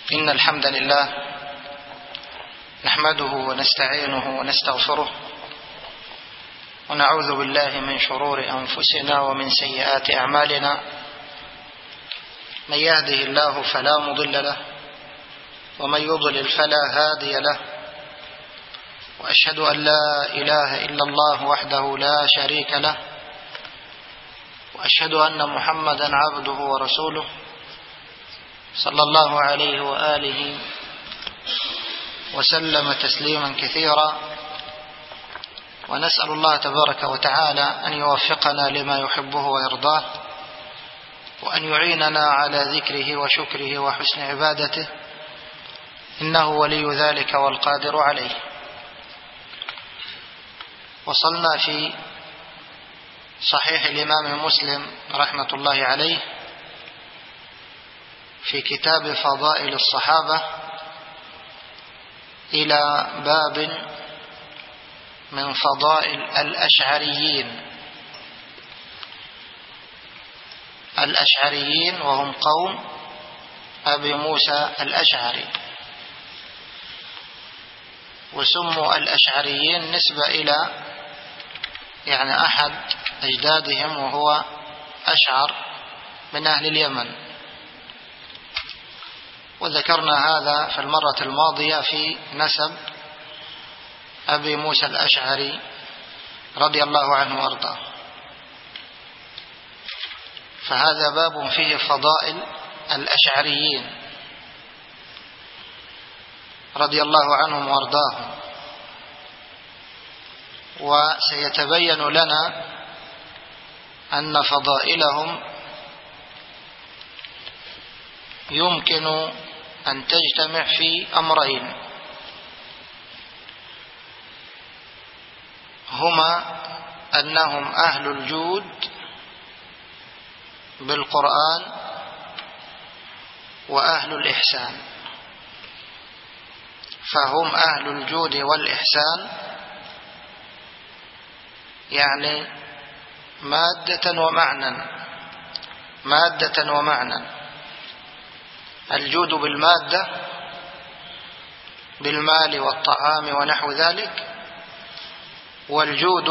إن الحمد لله نحمده ونستعينه ونستغفره ونعوذ بالله من شرور أنفسنا ومن سيئات أعمالنا. من يهده الله فلا مضل له ومن يضلل فلا هادي له، وأشهد أن لا إله إلا الله وحده لا شريك له، وأشهد أن محمدا عبده ورسوله صلى الله عليه وآله وسلم تسليما كثيرا. ونسأل الله تبارك وتعالى أن يوفقنا لما يحبه ويرضاه، وأن يعيننا على ذكره وشكره وحسن عبادته، إنه ولي ذلك والقادر عليه. وصلنا في صحيح الإمام مسلم رحمة الله عليه في كتاب فضائل الصحابة إلى باب من فضائل الأشعريين. الأشعريين وهم قوم أبي موسى الأشعري، وسموا الأشعريين نسبة إلى أحد أجدادهم، وهو أشعر من أهل اليمن. وذكرنا هذا في المرة الماضية في نسب أبي موسى الأشعري رضي الله عنه وارضاه. فهذا باب فيه فضائل الأشعريين رضي الله عنهم وارضاهم. وسيتبين لنا أن فضائلهم يمكن أن تجتمع في أمرين، هما أنهم أهل الجود بالقرآن وأهل الإحسان. فهم أهل الجود والإحسان، يعني مادة ومعنى. الجود بالمادة بالمال والطعام ونحو ذلك، والجود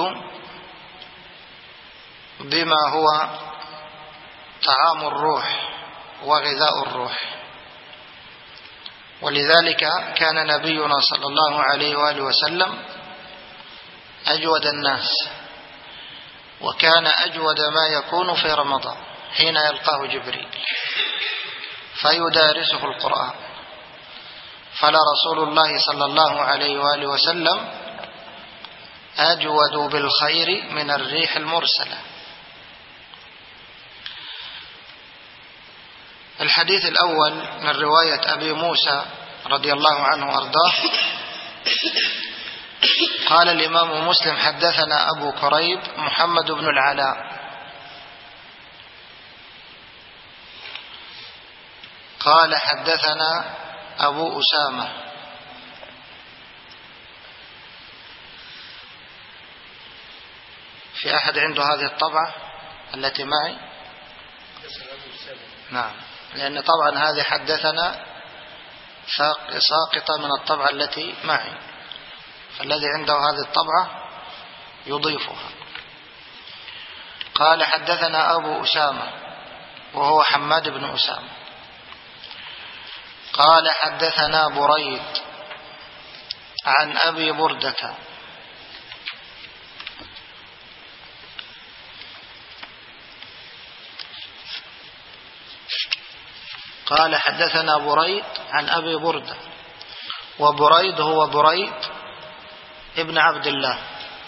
بما هو طعام الروح وغذاء الروح. ولذلك كان نبينا صلى الله عليه وآله وسلم أجود الناس، وكان أجود ما يكون في رمضان حين يلقاه جبريل فيدارسه القرآن. فلرسول الله صلى الله عليه وآله وسلم أجود بالخير من الريح المرسلة. الحديث الأول من رواية أبي موسى رضي الله عنه وأرضاه. قال الإمام مسلم: حدثنا أبو كريب محمد بن العلاء قال حدثنا أبو أسامة في أحد عنده هذه الطبعة التي معي؟ نعم، لأن طبعا هذه حدثنا ساقطة من الطبعة التي معي، فالذي عنده هذه الطبعة يضيفها. قال حدثنا أبو أسامة وهو حماد بن أسامة قال حدثنا بريد عن أبي بردة قال حدثنا بريد عن أبي بردة، وبريد هو بريد ابن عبد الله،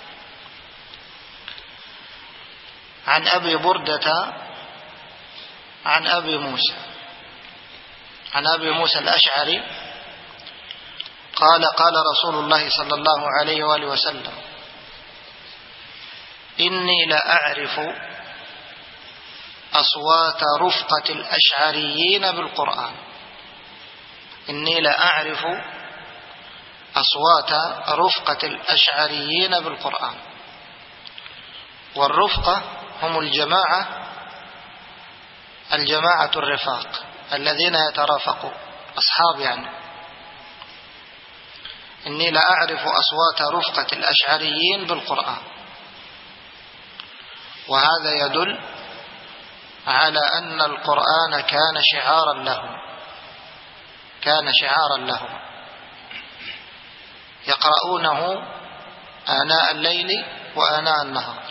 عن أبي بردة عن أبي موسى، عن أبي موسى الأشعري قال: قال رسول الله صلى الله عليه وآله وسلم: إني لأعرف أصوات رفقة الأشعريين بالقرآن. إني لأعرف أصوات رفقة الأشعريين بالقرآن. والرفقة هم الجماعة الرفاق الذين يترافقون أصحاب يعني: إني لا أعرف أصوات رفقة الأشعريين بالقرآن. وهذا يدل على أن القرآن كان شعارا لهم، يقرؤونه آناء الليل وآناء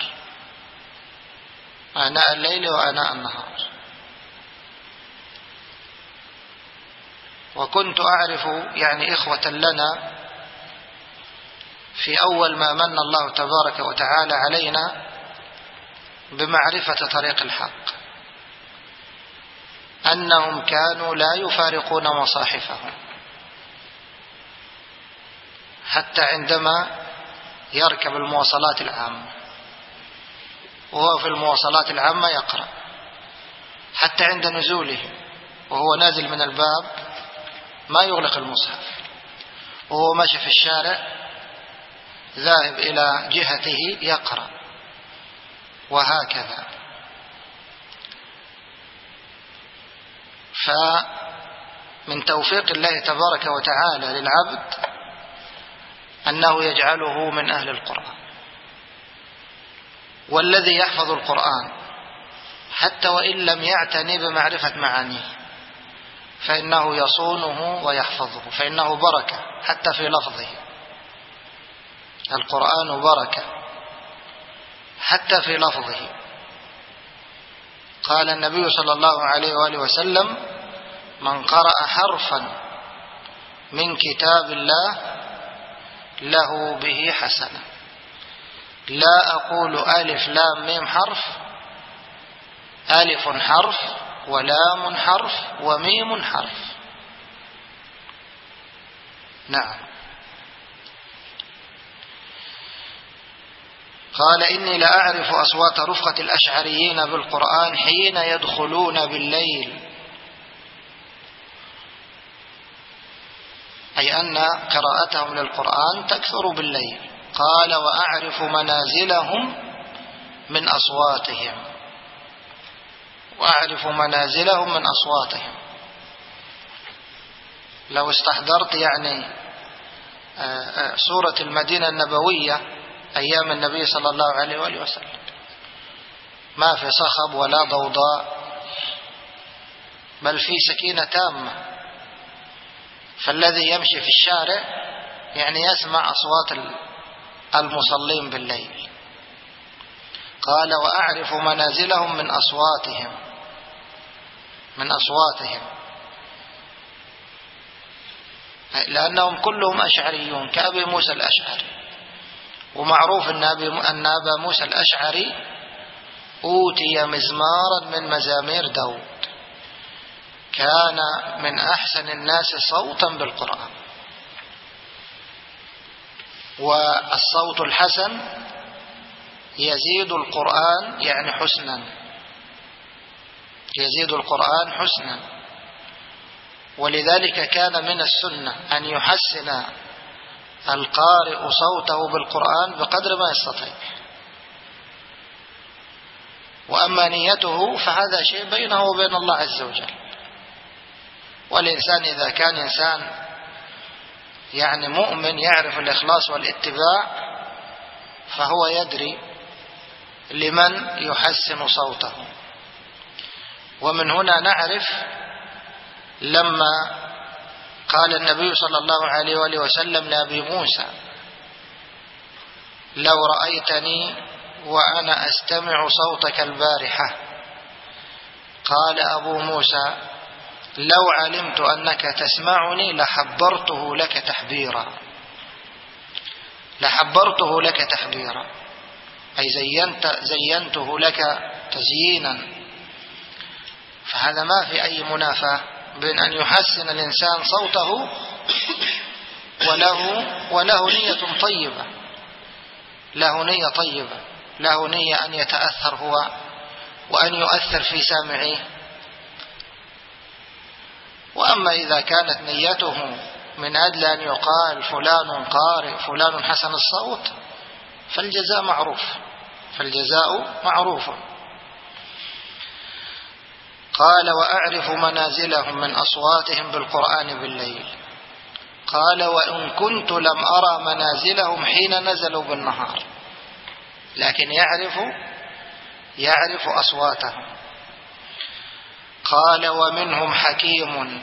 النهار. وكنت أعرف يعني إخوة لنا في أول ما من الله تبارك وتعالى علينا بمعرفة طريق الحق أنهم كانوا لا يفارقون مصاحفهم، حتى عندما يركب المواصلات العامة وهو في المواصلات العامة يقرأ، حتى عند نزوله وهو نازل من الباب ما يغلق المصحف، وهو ماشي في الشارع ذاهب إلى جهته يقرأ، وهكذا. فمن توفيق الله تبارك وتعالى للعبد أنه يجعله من أهل القرآن. والذي يحفظ القرآن حتى وإن لم يعتني بمعرفة معانيه فإنه يصونه ويحفظه، فإنه بركة حتى في لفظه. القرآن بركة حتى في لفظه. قال النبي صلى الله عليه وآله وسلم: من قرأ حرفا من كتاب الله له به حسنة. لا أقول ألف لام ميم حرف، ألف حرف ولام حرف وميم حرف. نعم. قال: إني لأعرف أصوات رفقة الأشعريين بالقرآن حين يدخلون بالليل، أي أن قراءتهم للقرآن تكثر بالليل. قال: وأعرف منازلهم من أصواتهم. لو استحضرت يعني سورة المدينة النبوية أيام النبي صلى الله عليه وآله وسلم، ما في صخب ولا ضوضاء، بل في سكينة تامة. فالذي يمشي في الشارع يعني يسمع أصوات المصلين بالليل. قال: وأعرف منازلهم من أصواتهم، لأنهم كلهم أشعريون كأبي موسى الأشعري. ومعروف أن أبا موسى الأشعري أوتي مزمارا من مزامير داود، كان من أحسن الناس صوتا بالقرآن. والصوت الحسن يزيد القرآن يعني حسنا، ولذلك كان من السنة أن يحسن القارئ صوته بالقرآن بقدر ما يستطيع. وأما نيته فهذا شيء بينه وبين الله عز وجل. والإنسان إذا كان إنسان يعني مؤمن يعرف الإخلاص والاتباع فهو يدري لمن يحسن صوته. ومن هنا نعرف لما قال النبي صلى الله عليه وآله وسلم لأبي موسى: لو رأيتني وأنا أستمع صوتك البارحة. قال أبو موسى: لو علمت أنك تسمعني لحبرته لك تحبيرا، أي زينته لك تزيينا. فهذا ما في أي منافاة بين أن يحسن الإنسان صوته وله نية طيبة، له نية أن يتأثر هو وأن يؤثر في سامعيه. وأما إذا كانت نيته من أجل أن يقال فلان قارئ فلان حسن الصوت فالجزاء معروف. قال وأعرف منازلهم من أصواتهم بالقرآن بالليل. قال وإن كنت لم أرى منازلهم حين نزلوا بالنهار، لكن يعرف أصواتهم. قال ومنهم حكيم.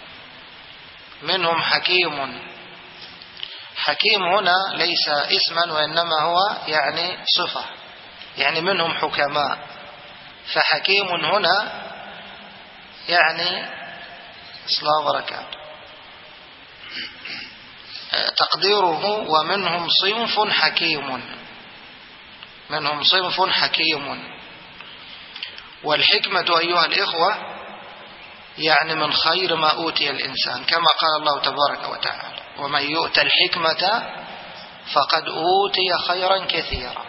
منهم حكيم. حكيم هنا ليس اسما وإنما هو يعني صفة، يعني منهم حكماء، فحكيم هنا يعني صلاة وبركاته تقديره ومنهم صنف حكيم. منهم صنف حكيم. والحكمة أيها الإخوة يعني من خير ما أوتي الإنسان، كما قال الله تبارك وتعالى ومن يؤت الحكمة فقد أوتي خيرا كثيرا.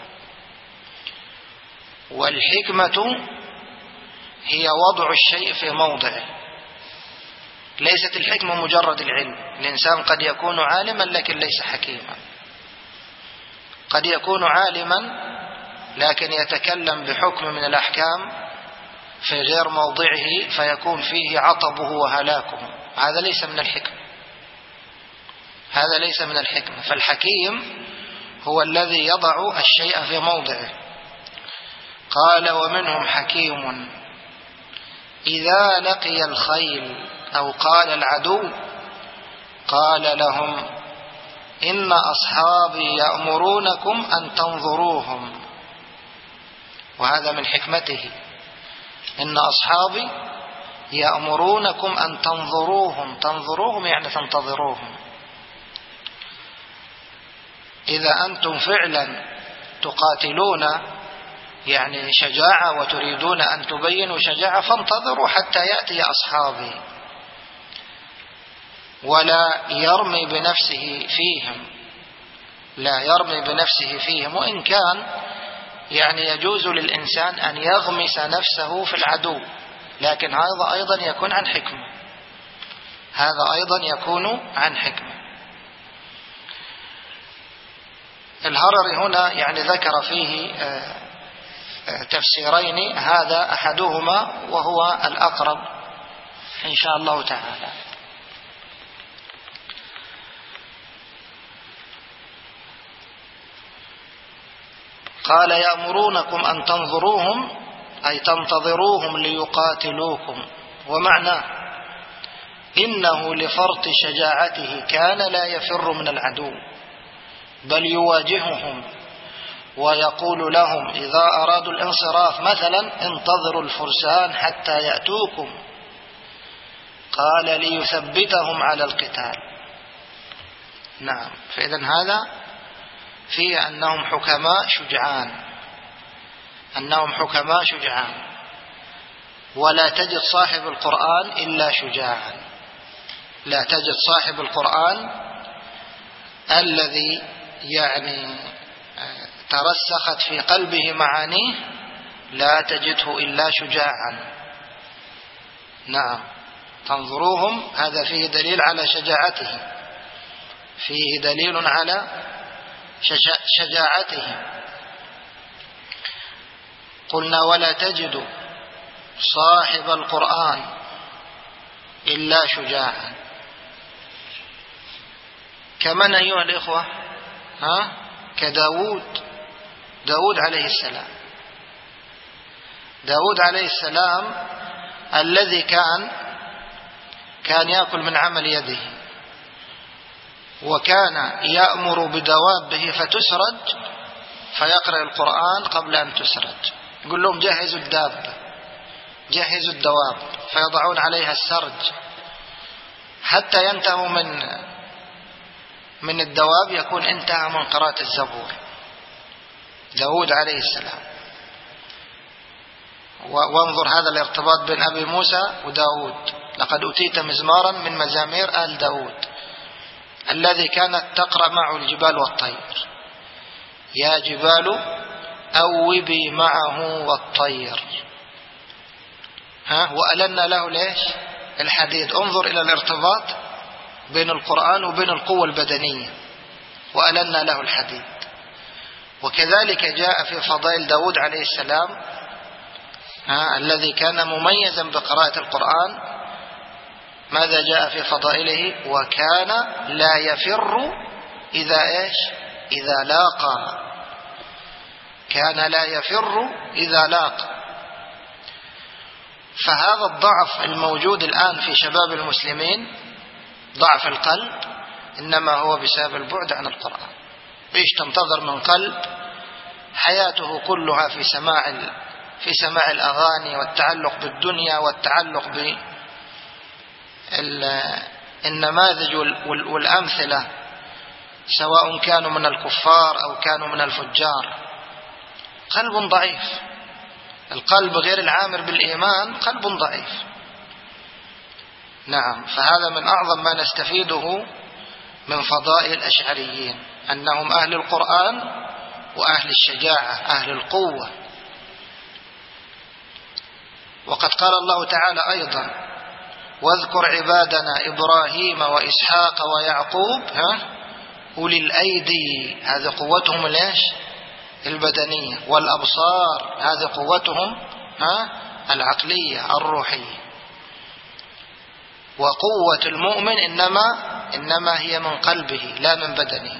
والحكمة هي وضع الشيء في موضعه، ليست الحكمة مجرد العلم. الإنسان قد يكون عالما لكن ليس حكيما، قد يكون عالما لكن يتكلم بحكم من الأحكام في غير موضعه فيكون فيه عطبه وهلاكه، هذا ليس من الحكمة. هذا ليس من الحكمة. فالحكيم هو الذي يضع الشيء في موضعه. قال ومنهم حكيم إذا لقي الخيل أو قال العدو قال لهم إن أصحابي يأمرونكم أن تنظروهم. وهذا من حكمته، إن أصحابي يأمرونكم أن تنظروهم. تنظروهم يعني تنتظروهم. إذا أنتم فعلا تقاتلون يعني شجاعة وتريدون أن تبينوا شجاعة فانتظروا حتى يأتي أصحابي. ولا يرمي بنفسه فيهم، لا يرمي بنفسه فيهم، وإن كان يعني يجوز للإنسان أن يغمس نفسه في العدو، لكن هذا أيضا يكون عن حكمة. هذا أيضا يكون عن حكمة. الهرري هنا يعني ذكر فيه تفسيرين، هذا أحدهما وهو الأقرب إن شاء الله تعالى. قال يأمرونكم أن تنظروهم أي تنتظروهم ليقاتلوكم. ومعناه إنه لفرط شجاعته كان لا يفر من العدو بل يواجههم ويقول لهم إذا أرادوا الانصراف مثلا انتظروا الفرسان حتى يأتوكم. قال ليثبتهم على القتال. نعم، فإذن هذا فيه أنهم حكماء شجعان، أنهم حكماء شجعان. ولا تجد صاحب القرآن إلا شجاعا. لا تجد صاحب القرآن الذي يعني ترسخت في قلبه معانيه لا تجده إلا شجاعا. نعم، تنظروهم هذا فيه دليل على شجاعته، فيه دليل على شجاعته. قلنا ولا تجد صاحب القرآن إلا شجاعا. كمن أيها الإخوة؟ داود عليه السلام. داود عليه السلام الذي كان يأكل من عمل يده، وكان يأمر بدوابه فتسرج فيقرأ القرآن قبل أن تسرج. يقول لهم جهزوا الدابة، جهزوا الدواب، فيضعون عليها السرج حتى ينتهوا من الدواب يكون انتهى من قراءة الزبور. داود عليه السلام. وانظر هذا الارتباط بين أبي موسى وداود. لقد أتيت مزمارا من مزامير آل داود الذي كانت تقرأ معه الجبال والطير. يا جبال أوبي معه والطير. وألنا له ليش؟ الحديد. انظر إلى الارتباط بين القرآن وبين القوة البدنية. وألنا له الحديد. وكذلك جاء في فضائل داود عليه السلام الذي كان مميزا بقراءة القرآن، ماذا جاء في فضائله؟ وكان لا يفر إذا لاقى. كان لا يفر إذا لاقى. فهذا الضعف الموجود الآن في شباب المسلمين، ضعف القلب، إنما هو بسبب البعد عن القرآن. إيش تنتظر من قلب حياته كلها في سماع الأغاني والتعلق بالدنيا والتعلق بالنماذج والأمثلة، سواء كانوا من الكفار أو كانوا من الفجار. قلب ضعيف. القلب غير العامر بالإيمان قلب ضعيف. نعم. فهذا من أعظم ما نستفيده من فضائل الأشعريين، أنهم أهل القرآن وأهل الشجاعة، أهل القوة. وقد قال الله تعالى أيضا: واذكر عبادنا إبراهيم وإسحاق ويعقوب أولي الأيدي، هذه قوتهم البدنية، والأبصار، هذه قوتهم العقلية الروحية. وقوة المؤمن إنما هي من قلبه لا من بدنه.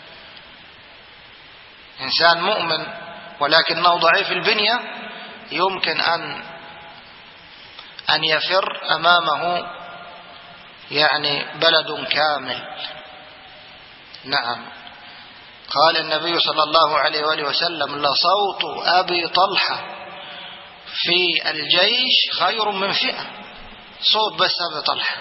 إنسان مؤمن ولكنه ضعيف البنية يمكن أن يفر أمامه بلد كامل. نعم. قال النبي صلى الله عليه وآله وسلم: لصوت أبي طلحة في الجيش خير من فئة. صوت بس أبي طلحة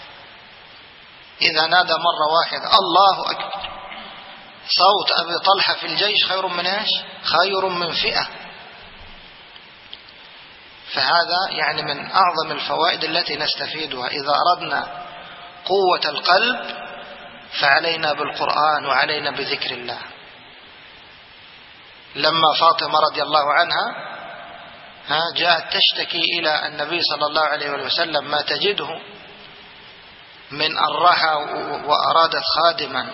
إذا نادى مرة واحدة الله أكبر، صوت أبي طلحة في الجيش خير من فئة. فهذا من أعظم الفوائد التي نستفيدها. إذا أردنا قوة القلب فعلينا بالقرآن وعلينا بذكر الله. لما فاطمة رضي الله عنها جاءت تشتكي إلى النبي صلى الله عليه وسلم ما تجده من الرحى وأرادت خادما،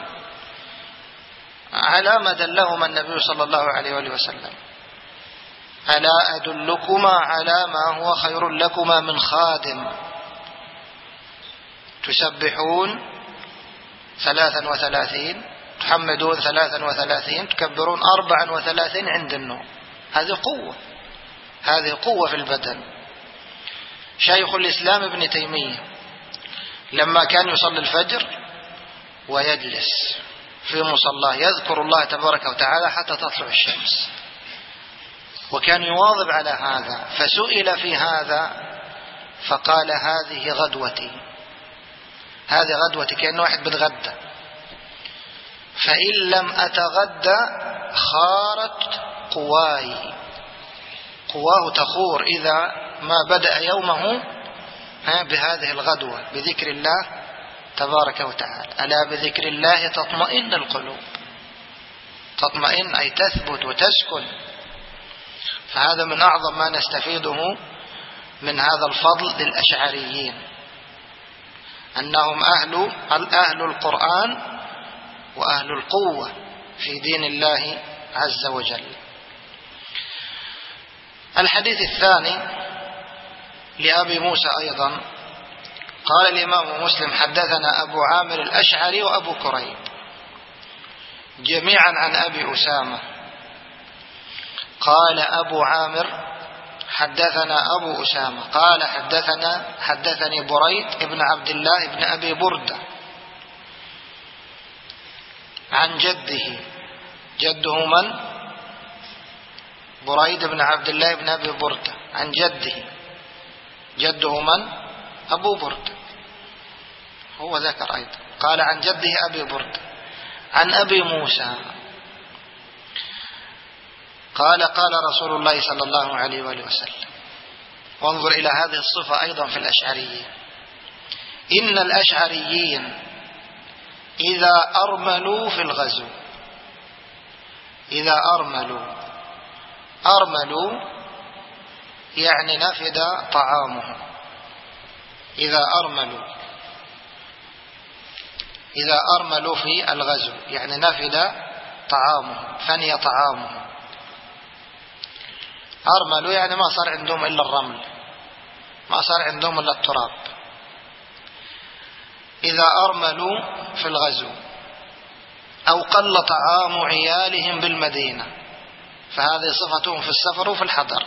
على ما دلهما النبي صلى الله عليه وسلم: ألا أدلكما على ما هو خير لكما من خادم تسبحون 33، تحمدون 33، تكبرون 34 عند النوم. هذه قوة في البدن. شيخ الإسلام ابن تيمية لما كان يصلي الفجر ويجلس في مصلاه يذكر الله تبارك وتعالى حتى تطلع الشمس، وكان يواظب على هذا. فسئل في هذا فقال: هذه غدوتي، كأن واحد بتغدى، فإن لم أتغدى خارت قواي. قواه تخور إذا ما بدأ يومه بهذه الغدوة بذكر الله تبارك وتعالى. ألا بذكر الله تطمئن القلوب. تطمئن أي تثبت وتسكن. فهذا من أعظم ما نستفيده من هذا الفضل للأشعريين، أنهم أهل القرآن وأهل القوة في دين الله عز وجل. الحديث الثاني لأبي موسى أيضا قال الإمام مسلم: حدثنا أبو عامر الأشعري وأبو كريب جميعا عن أبي أسامة. قال أبو عامر: حدثنا أبو أسامة قال حدثني بريد ابن عبد الله ابن أبي بردة عن جده من؟ بريد بن عبد الله بن أبي بردة عن جده من؟ أبو بردة. هو ذكر أيضا قال عن جده أبي بردة عن أبي موسى قال: قال رسول الله صلى الله عليه وآله وسلم. وانظر إلى هذه الصفة أيضا في الأشعريين: إن الأشعريين إذا أرملوا في الغزو، إذا أرملوا يعني نفد طعامهم. إذا أرملوا في الغزو يعني نفد طعامهم، فني طعامهم. أرملوا يعني ما صار عندهم إلا الرمل، ما صار عندهم إلا التراب. إذا أرملوا في الغزو أو قل طعام عيالهم بالمدينة، فهذه صفتهم في السفر وفي الحضر.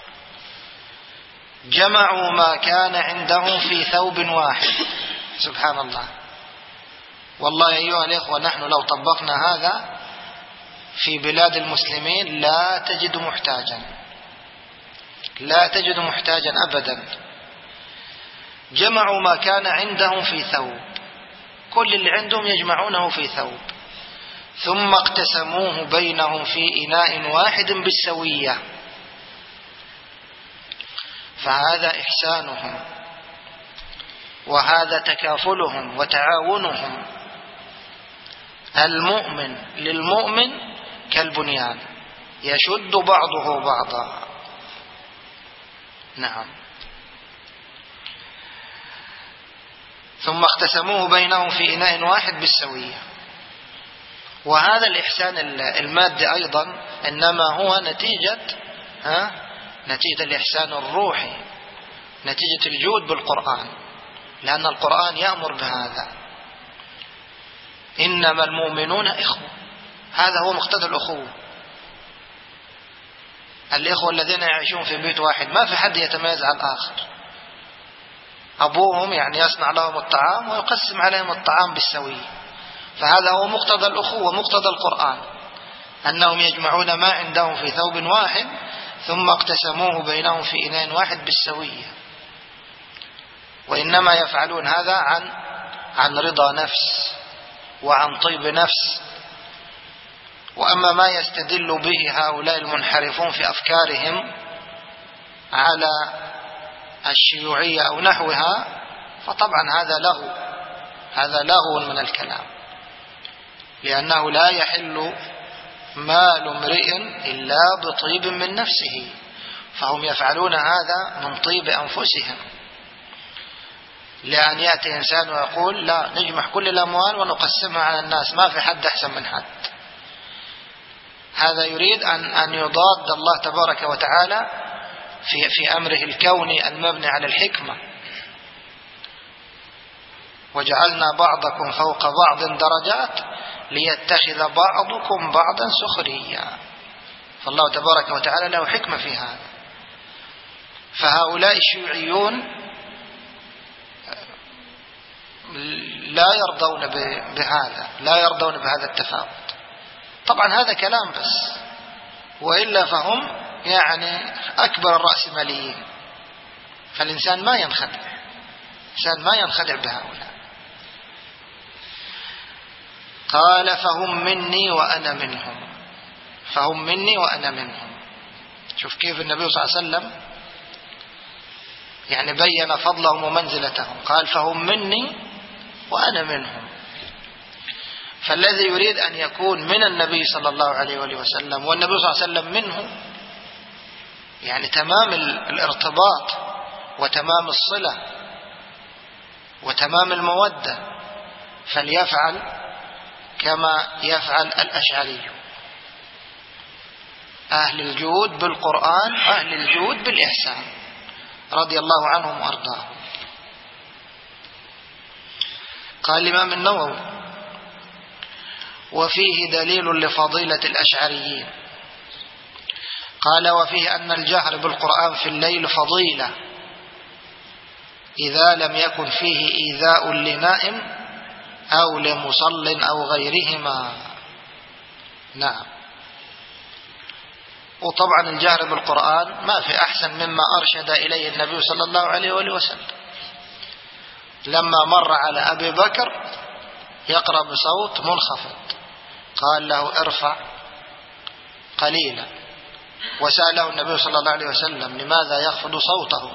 جمعوا ما كان عندهم في ثوب واحد. سبحان الله. والله أيها الإخوة، نحن لو طبقنا هذا في بلاد المسلمين لا تجد محتاجا، لا تجد محتاجا أبدا. جمعوا ما كان عندهم في ثوب، كل اللي عندهم يجمعونه في ثوب، ثم اقتسموه بينهم في إناء واحد بالسوية، فهذا إحسانهم، وهذا تكافلهم وتعاونهم. المؤمن للمؤمن كالبنيان يشد بعضه بعضا. نعم. ثم اقتسموه بينهم في إناء واحد بالسوية. وهذا الإحسان المادي أيضا إنما هو نتيجة الإحسان الروحي، نتيجة الجود بالقرآن، لأن القرآن يأمر بهذا. إنما المؤمنون إخوة، هذا هو مقتضى الأخوة. الإخوة الذين يعيشون في بيت واحد ما في حد يتميز عن الآخر. أبوهم يعني يصنع لهم الطعام ويقسم عليهم الطعام بالسوية، فهذا هو مقتضى الأخوة، مقتضى القرآن، أنهم يجمعون ما عندهم في ثوب واحد ثم اقتسموه بينهم في إناء واحد بالسوية. وإنما يفعلون هذا عن رضا نفس وعن طيب نفس. وأما ما يستدل به هؤلاء المنحرفون في أفكارهم على الشيوعية أو نحوها، فطبعا هذا لغو من الكلام، لأنه لا يحل مال امرئ إلا بطيب من نفسه، فهم يفعلون هذا من طيب أنفسهم. لأن يأتي إنسان ويقول لا نجمع كل الأموال ونقسمها على الناس، ما في حد أحسن من حد، هذا يريد أن يضاد الله تبارك وتعالى في أمره الكوني المبني على الحكمة. وجعلنا بعضكم فوق بعض درجات ليتخذ بعضكم بعضا سخريا، فالله تبارك وتعالى له حكمة في هذا. فهؤلاء الشيوعيون لا يرضون بهذا، لا يرضون بهذا التفاوت. طبعا هذا كلام بس، وإلا فهم يعني أكبر الرأسماليين. فالإنسان ما ينخدع بهؤلاء. قال فهم مني وأنا منهم، فهم مني وأنا منهم. شوف كيف النبي صلى الله عليه وسلم يعني بين فضلهم ومنزلتهم، قال فهم مني وأنا منهم. فالذي يريد أن يكون من النبي صلى الله عليه وسلم والنبي صلى الله عليه وسلم منه، يعني تمام الارتباط وتمام الصلة وتمام المودة، فليفعل كما يفعل الأشعري، أهل الجود بالقرآن، أهل الجود بالإحسان، رضي الله عنهم وأرضاهم. قال الإمام النووي: وفيه دليل لفضيلة الأشعريين. قال: وفيه أن الجهر بالقرآن في الليل فضيلة إذا لم يكن فيه إيذاء لنائم أو لمصل أو غيرهما. نعم. وطبعا الجهر بالقرآن ما في أحسن مما أرشد إليه النبي صلى الله عليه وسلم لما مر على أبي بكر يقرأ بصوت منخفض، قال له: ارفع قليلا. وسأله النبي صلى الله عليه وسلم: لماذا يخفض صوته؟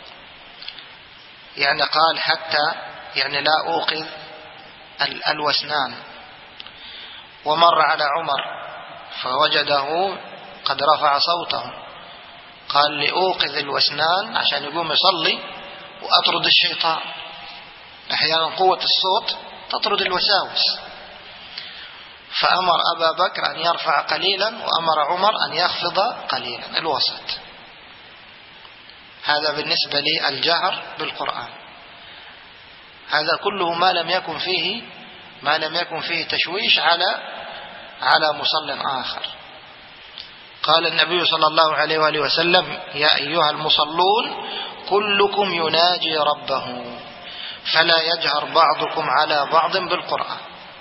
يعني قال: حتى يعني لا أوقظ الوسنان. ومر على عمر فوجده قد رفع صوته، قال: لأوقظ الوسنان عشان يقوم يصلي وأطرد الشيطان. أحيانا قوة الصوت تطرد الوساوس. فأمر أبا بكر أن يرفع قليلا، وأمر عمر أن يخفض قليلا، الوسط. هذا بالنسبة للجهر بالقرآن. هذا كله ما لم يكن فيه تشويش على مصل آخر. قال النبي صلى الله عليه وآله وسلم: يا أيها المصلون كلكم يناجي ربه فلا يجهر بعضكم على بعض بالقرآن.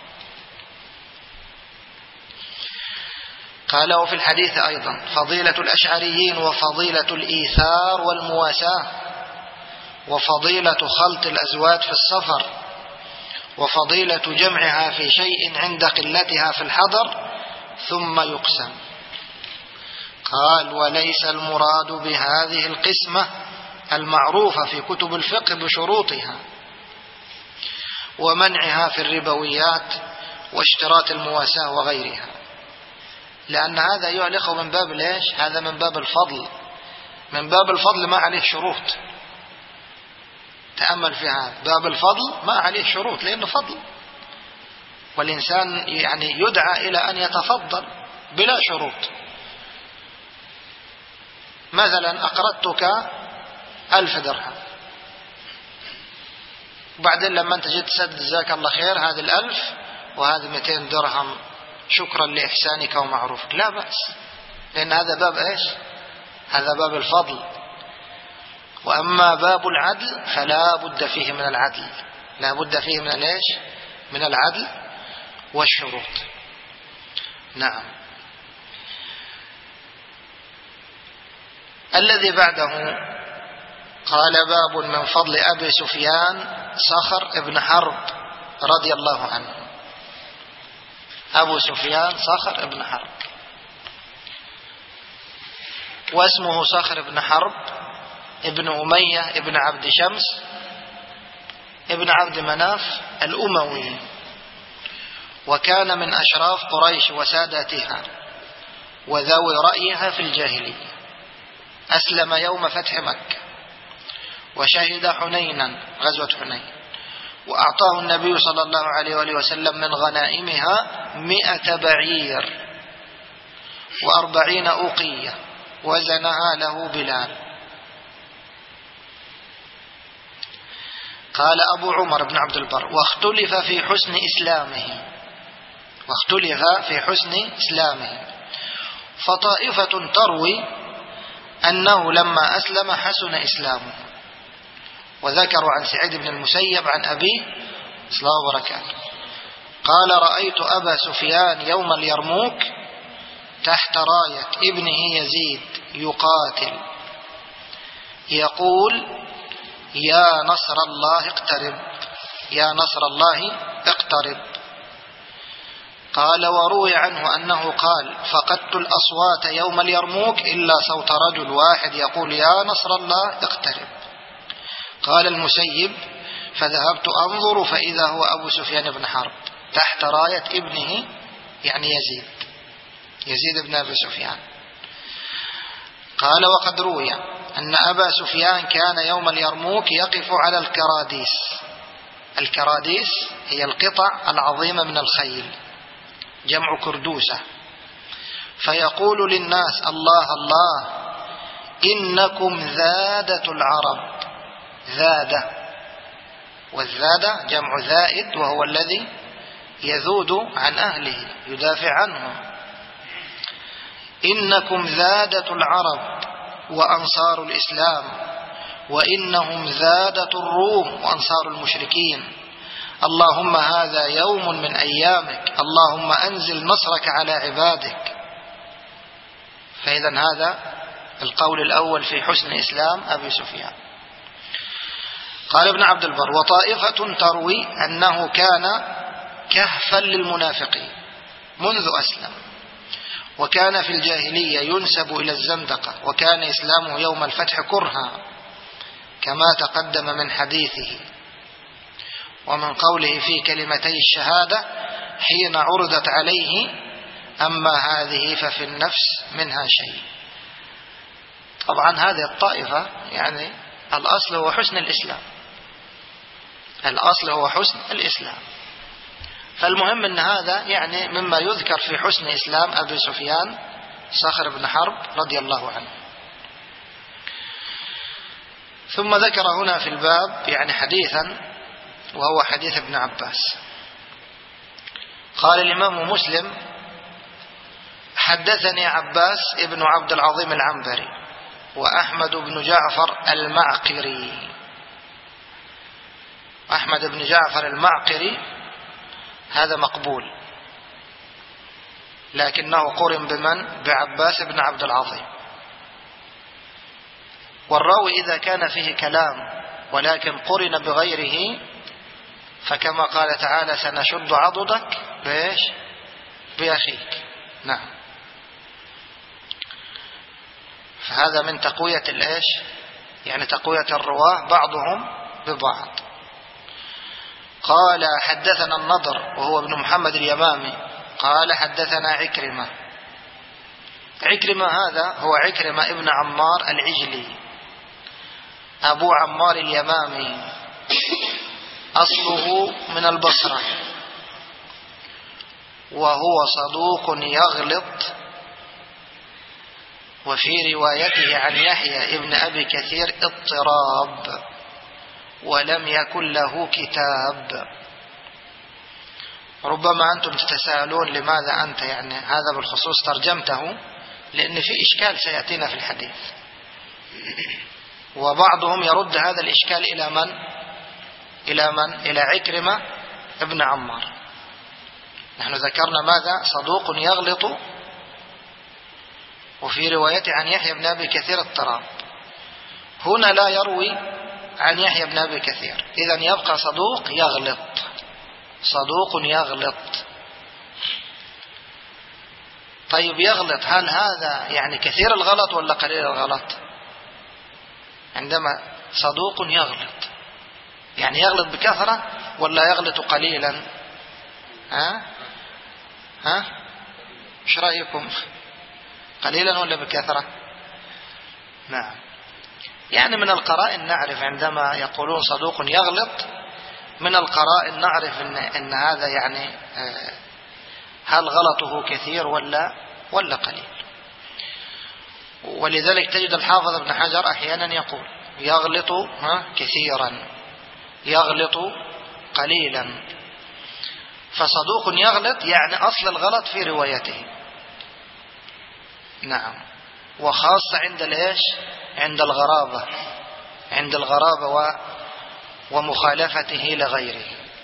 قال: وفي الحديث أيضا: فضيلة الأشعريين وفضيلة الإيثار والمواساة، وفضيلة خلط الأزواج في السفر، وفضيلة جمعها في شيء عند قلتها في الحضر، ثم يقسم. قال: وليس المراد بهذه القسمة المعروفة في كتب الفقه بشروطها ومنعها في الربويات واشتراط المواساة وغيرها، لأن هذا يعلق من باب ليش؟ هذا من باب الفضل، من باب الفضل ما عليه شروط. تأمل في هذا، باب الفضل ما عليه شروط لأنه فضل، والإنسان يعني يدعى إلى أن يتفضل بلا شروط. مثلا أقرضتك 1000 درهم، وبعدين لما أنت جيت تسدد جزاك الله خير هذه 1000 وهذه 200 درهم شكرا لإحسانك ومعروفك، لا بأس، لأن هذا باب إيش؟ هذا باب الفضل. وأما باب العدل فلا بد فيه من العدل، لا بد فيه من إيش؟ من العدل والشروط. نعم. الذي بعده قال: باب من فضل أبي سفيان صخر ابن حرب رضي الله عنه. أبو سفيان صخر ابن حرب، واسمه صخر ابن حرب ابن أمية ابن عبد شمس ابن عبد مناف الأموي، وكان من أشراف قريش وساداتها وذوي رأيها في الجاهلية. أسلم يوم فتح مكة وشهد حنينا، غزوة حنين، وأعطاه النبي صلى الله عليه وآله وسلم من غنائمها 100 بعير و40 أوقية وزنها له بلال. قال أبو عمر بن عبد البر: واختلف في حسن إسلامه، فطائفة تروي أنه لما أسلم حسن إسلامه، وذكروا عن سعيد بن المسيب عن أبيه صلى الله عليه وسلم قال: رأيت أبا سفيان يوم اليرموك تحت راية ابنه يزيد يقاتل يقول: يا نصر الله اقترب، يا نصر الله اقترب. قال: وروي عنه أنه قال: فقدت الأصوات يوم اليرموك إلا صوت رجل واحد يقول: يا نصر الله اقترب. قال المسيب: فذهبت أنظر فإذا هو أبو سفيان بن حرب تحت راية ابنه، يعني يزيد بن أبي سفيان. قال: وقد روي أن أبا سفيان كان يوم اليرموك يقف على الكراديس. الكراديس هي القطع العظيمة من الخيل، جمع كردوسة، فيقول للناس: الله الله إنكم ذادة العرب. ذادة، والذادة جمع ذائد، وهو الذي يذود عن أهله يدافع عنهم. إنكم ذادة العرب وأنصار الإسلام، وإنهم ذادة الروم وأنصار المشركين. اللهم هذا يوم من أيامك، اللهم أنزل نصرك على عبادك. فإذا هذا القول الأول في حسن إسلام أبي سفيان. قال ابن عبد البر: وطائفة تروي أنه كان كهفا للمنافقين منذ أسلم، وكان في الجاهلية ينسب إلى الزندقة، وكان إسلامه يوم الفتح كرها كما تقدم من حديثه، ومن قوله في كلمتي الشهادة حين عرضت عليه: أما هذه ففي النفس منها شيء. طبعا هذه الطائفة يعني الأصل هو حسن الإسلام، الأصل هو حسن الإسلام. فالمهم أن هذا يعني مما يذكر في حسن إسلام أبي سفيان صخر بن حرب رضي الله عنه. ثم ذكر هنا في الباب يعني حديثا وهو حديث ابن عباس. قال الإمام مسلم: حدثني عباس ابن عبد العظيم العنبري وأحمد بن جعفر المعقري. أحمد بن جعفر المعقري هذا مقبول، لكنه قرن بمن؟ بعباس بن عبد العظيم. والراوي إذا كان فيه كلام ولكن قرن بغيره فكما قال تعالى: سنشد عضدك بإيش؟ بأخيك. نعم. فهذا من تقوية الإيش؟ يعني تقوية الرواة بعضهم ببعض. قال: حدثنا النضر وهو ابن محمد اليمامي قال: حدثنا عكرمة. عكرمة هذا هو عكرمة ابن عمار العجلي أبو عمار اليمامي، أصله من البصرة، وهو صدوق يغلط، وفي روايته عن يحيى ابن أبي كثير اضطراب، ولم يكن له كتاب. ربما أنتم تتساءلون لماذا أنت يعني هذا بالخصوص ترجمته، لأن في إشكال سيأتينا في الحديث، وبعضهم يرد هذا الإشكال إلى من؟ إلى عكرمة ابن عمار. نحن ذكرنا ماذا؟ صدوق يغلط، وفي روايته عن يحيى بن أبي كثير اضطراب. هنا لا يروي عن يحيى بن أبي كثير، إذن يبقى صدوق يغلط، صدوق يغلط. طيب يغلط، هل هذا يعني كثير الغلط ولا قليل الغلط؟ عندما صدوق يغلط يعني يغلط بكثرة ولا يغلط قليلا؟ ايش رأيكم؟ قليلا ولا بكثرة؟ نعم. يعني من القرائن نعرف عندما يقولون صدوق يغلط، من القرائن نعرف إن هذا يعني هل غلطه كثير ولا قليل. ولذلك تجد الحافظ ابن حجر أحيانا يقول يغلط كثيرا، يغلط قليلا. فصدوق يغلط يعني أصل الغلط في روايته. نعم. وخاصة عند الإيش؟ عند الغرابة، عند الغرابة ومخالفته لغيره.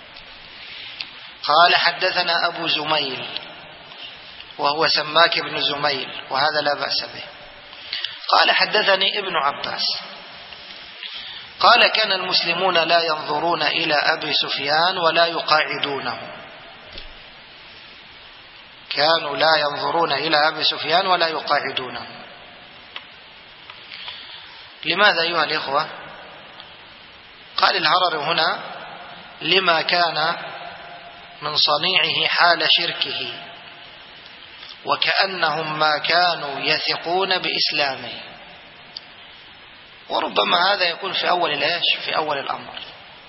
قال: حدثنا أبو زميل وهو سماك بن زميل، وهذا لا بأس به. قال: حدثني ابن عباس قال: كان المسلمون لا ينظرون إلى أبي سفيان ولا يقاعدونه. كانوا لا ينظرون إلى أبي سفيان ولا يقاعدونه. لماذا أيها الإخوة؟ قال الهرري هنا: لما كان من صنيعه حال شركه، وكأنهم ما كانوا يثقون بإسلامه. وربما هذا يكون في أول الإيش؟ في أول الأمر،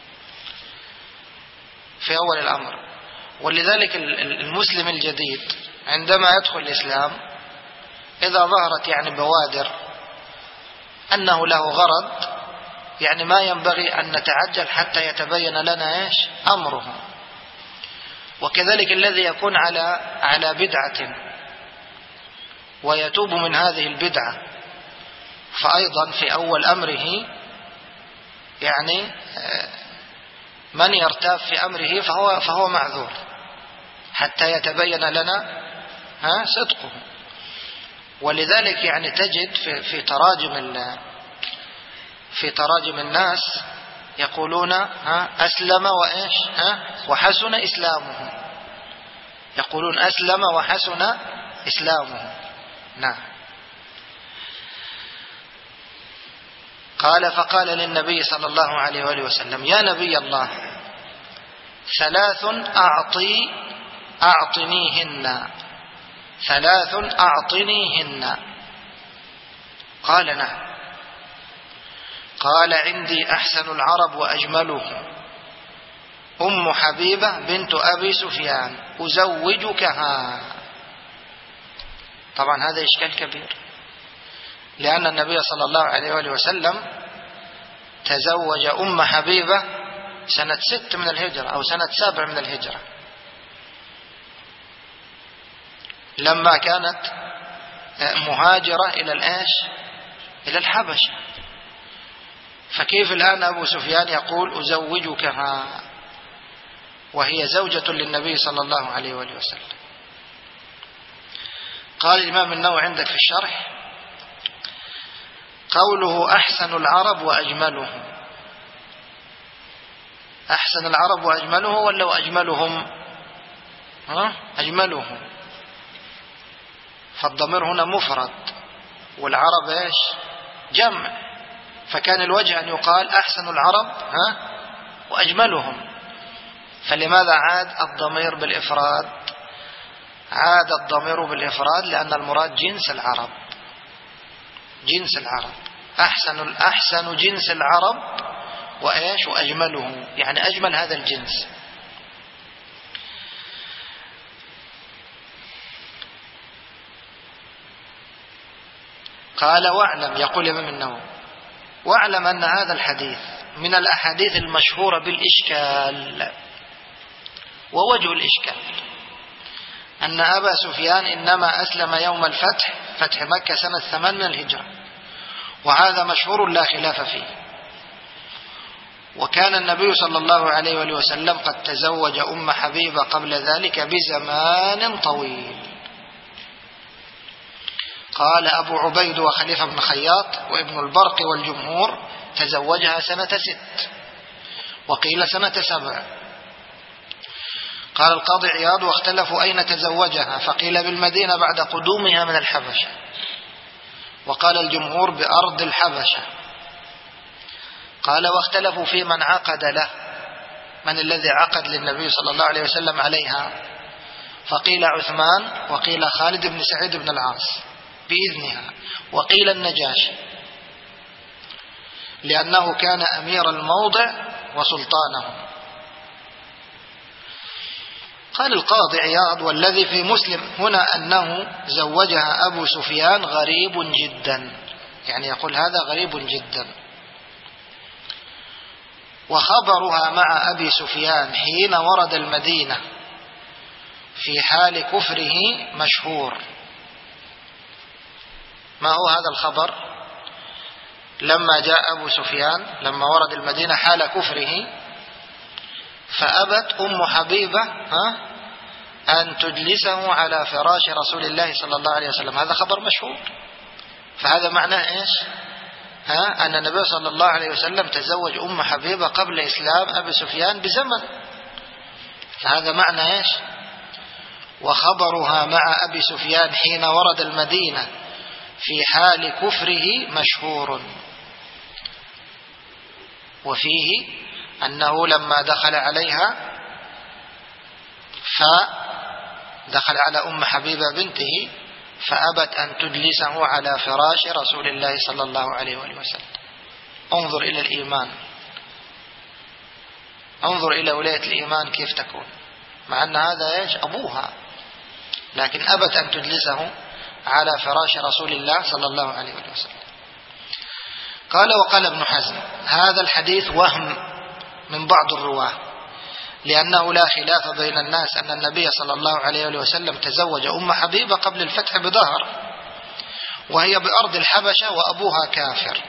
في أول الأمر. ولذلك المسلم الجديد عندما يدخل الإسلام إذا ظهرت يعني بوادر أنه له غرض، يعني ما ينبغي أن نتعجل حتى يتبين لنا إيش أمره. وكذلك الذي يكون على بدعة ويتوب من هذه البدعة، فأيضا في أول أمره يعني من يرتاب في أمره فهو معذور حتى يتبين لنا صدقه. ولذلك يعني تجد في تراجم الناس يقولون أسلم وإيش وحسن إسلامه، يقولون أسلم وحسن إسلامه. نعم. قال: فقال للنبي صلى الله عليه وآله وسلم: يا نبي الله، ثلاث أعطنيهن، ثلاث أعطنيهن. قال: نعم. قال: عندي أحسن العرب وأجملهم، أم حبيبة بنت أبي سفيان، أزوجكها. طبعا هذا إشكال كبير، لأن النبي صلى الله عليه وآله وسلم تزوج أم حبيبة سنة 6 من الهجرة أو سنة 7 من الهجرة، لما كانت مهاجرة إلى إلى الحبشة. فكيف الآن أبو سفيان يقول أزوجكها وهي زوجة للنبي صلى الله عليه وآله وسلم؟ قال الإمام النووي عندك في الشرح: قوله أحسن العرب وأجملهم، أحسن العرب وأجمله ولا وأجملهم؟ أجملهم، فالضمير هنا مفرد والعرب جمع، فكان الوجه أن يقال أحسن العرب وأجملهم. فلماذا عاد الضمير بالإفراد؟ عاد الضمير بالإفراد لأن المراد جنس العرب، جنس العرب، أحسن جنس العرب وأجمله، يعني أجمل هذا الجنس. قال واعلم، يقول الإمام النووي: واعلم أن هذا الحديث من الأحاديث المشهورة بالإشكال. ووجه الإشكال أن أبا سفيان إنما أسلم يوم الفتح، فتح مكة سنة 8 من الهجرة، وهذا مشهور لا خلاف فيه. وكان النبي صلى الله عليه وآله وسلم قد تزوج أم حبيبة قبل ذلك بزمان طويل. قال أبو عبيد وخليفة بن خياط وابن البرق والجمهور: تزوجها سنة 6، وقيل سنة 7. قال القاضي عياض: واختلفوا أين تزوجها، فقيل بالمدينة بعد قدومها من الحبشة، وقال الجمهور بأرض الحبشة. قال: واختلفوا في من عقد له، من الذي عقد للنبي صلى الله عليه وسلم عليها، فقيل عثمان، وقيل خالد بن سعيد بن العاص بإذنها، وقيل النجاشي لأنه كان أمير الموضع وسلطانه. قال القاضي عياض: والذي في مسلم هنا أنه زوجها أبو سفيان غريب جدا، يعني يقول هذا غريب جدا. وخبرها مع أبي سفيان حين ورد المدينة في حال كفره مشهور. ما هو هذا الخبر؟ لما جاء أبو سفيان لما ورد المدينة حال كفره، فأبت أم حبيبة أن تجلسه على فراش رسول الله صلى الله عليه وسلم. هذا خبر مشهور. فهذا معناه إيش؟ أن النبي صلى الله عليه وسلم تزوج أم حبيبة قبل إسلام أبي سفيان بزمن. فهذا معنى إيش؟ وخبرها مع أبي سفيان حين ورد المدينة في حال كفره مشهور. وفيه أنه لما دخل عليها فدخل على أم حبيبة بنته فأبت أن تجلسه على فراش رسول الله صلى الله عليه وآله وسلم. انظر إلى الإيمان، انظر إلى ولاية الإيمان كيف تكون، مع أن هذا إيش أبوها، لكن أبت أن تجلسه على فراش رسول الله صلى الله عليه وآله وسلم. قال: وقال ابن حزم: هذا الحديث وهم من بعض الرواه، لأنه لا خلاف بين الناس أن النبي صلى الله عليه وآله وسلم تزوج أم حبيبة قبل الفتح بظهر، وهي بأرض الحبشة وأبوها كافر.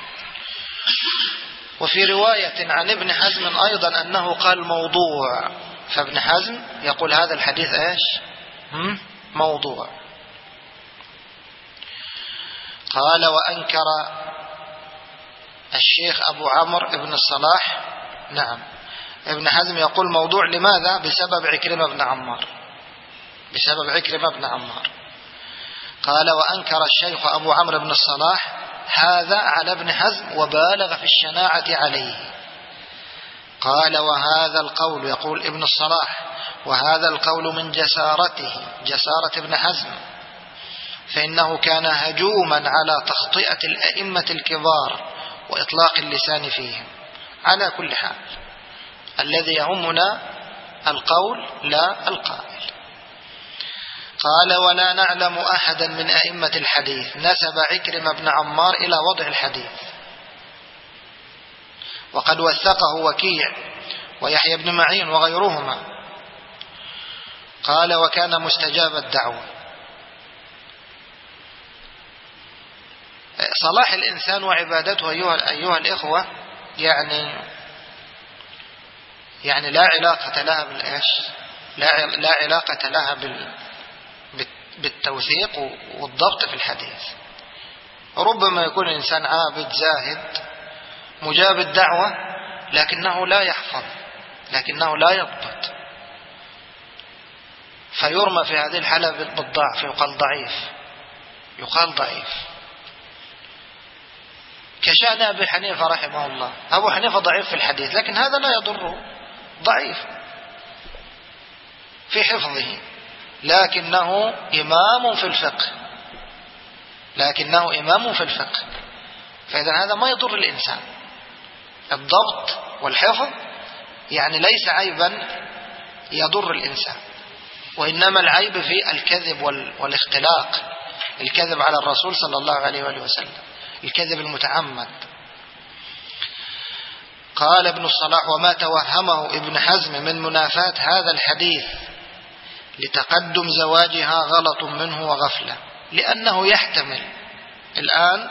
وفي رواية عن ابن حزم أيضا أنه قال موضوع، فابن حزم يقول هذا الحديث إيش؟ موضوع. قال: وأنكر الشيخ أبو عمرو بن الصلاح. نعم، ابن حزم يقول موضوع. لماذا؟ بسبب عكرمة بن عمار، بسبب عكرمة بن عمار. قال: وأنكر الشيخ أبو عمرو بن الصلاح هذا على ابن حزم وبالغ في الشناعة عليه. قال: وهذا القول، يقول ابن الصلاح، وهذا القول من جسارته، جسارة ابن حزم، فإنه كان هجوما على تخطئة الأئمة الكبار وإطلاق اللسان فيهم. على كل حال الذي يهمنا القول لا القائل. قال: ولا نعلم أحدا من أئمة الحديث نسب عكرمة بن عمار إلى وضع الحديث. وقد وثقه وكيع ويحيى بن معين وغيرهما. قال وكان مستجاب الدعوة. صلاح الإنسان وعبادته أيها الإخوة يعني لا علاقة لها بالإيش، لا علاقة لها بالتوثيق والضبط في الحديث. ربما يكون الإنسان عابد زاهد مجاب الدعوة لكنه لا يحفظ، لكنه لا يضبط، فيرمى في هذه الحالة بالضعف، يقال ضعيف. كشأن أبي حنيفة رحمه الله، أبو حنيفة ضعيف في الحديث لكن هذا لا يضره، ضعيف في حفظه لكنه إمام في الفقه، فإذا هذا ما يضر الإنسان. الضبط والحفظ يعني ليس عيبا يضر الإنسان، وإنما العيب في الكذب والاختلاق، الكذب على الرسول صلى الله عليه وآله وسلم، الكذب المتعمد. قال ابن الصلاح وما توهمه ابن حزم من منافاة هذا الحديث لتقدم زواجها غلط منه وغفلة، لأنه يحتمل الآن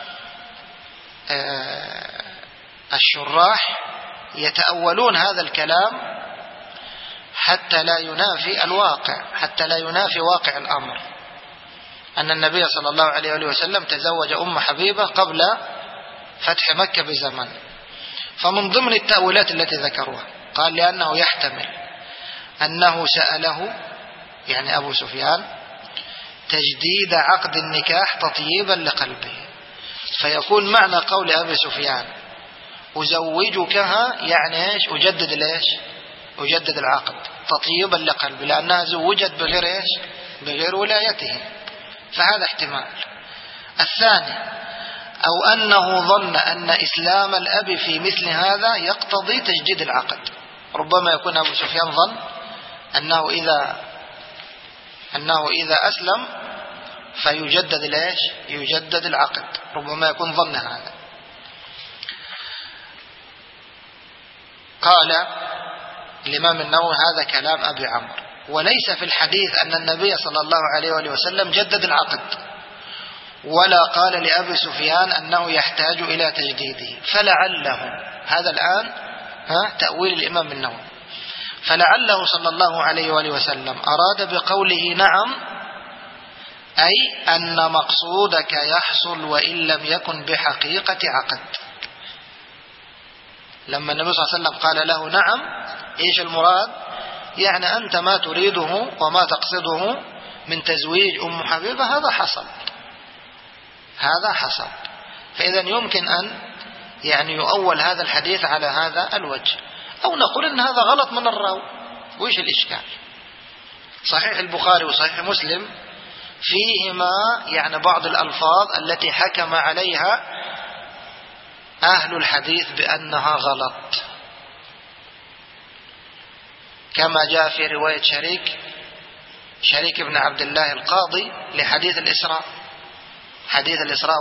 الشراح يتأولون هذا الكلام حتى لا ينافي الواقع، حتى لا ينافي واقع الأمر، أن النبي صلى الله عليه وسلم تزوج أم حبيبة قبل فتح مكة بزمن. فمن ضمن التأويلات التي ذكروها قال لأنه يحتمل أنه سأله يعني أبو سفيان تجديد عقد النكاح تطييبا لقلبه، فيكون معنى قول أبي سفيان أزوجكها يعني إيش؟ أجدد العقد تطييبا لقلبه، لأنها زوجت بغير إيش؟ بغير ولايته، فهذا احتمال. الثاني أو أنه ظن أن إسلام الأب في مثل هذا يقتضي تجديد العقد، ربما يكون أبو سفيان ظن أنه إذا أسلم فيجدد ليش؟ يجدد العقد، ربما يكون ظن هذا. قال الإمام النووي هذا كلام أبي عمرو، وليس في الحديث أن النبي صلى الله عليه وآله وسلم جدد العقد، ولا قال لأبي سفيان أنه يحتاج إلى تجديده، فلعله هذا الآن تأويل الإمام النووي، فلعله صلى الله عليه وآله وسلم أراد بقوله نعم أي أن مقصودك يحصل وإن لم يكن بحقيقة عقد. لما النبي صلى الله عليه وسلم قال له نعم، إيش المراد؟ يعني أنت ما تريده وما تقصده من تزويج أم حبيبة هذا حصل. فإذا يمكن أن يعني يؤول هذا الحديث على هذا الوجه، أو نقول أن هذا غلط من الراوي، وإيش الإشكال؟ صحيح البخاري وصحيح مسلم فيهما يعني بعض الألفاظ التي حكم عليها أهل الحديث بأنها غلط، كما جاء في رواية شريك بن عبد الله القاضي لحديث الإسراء. حديث الإسراء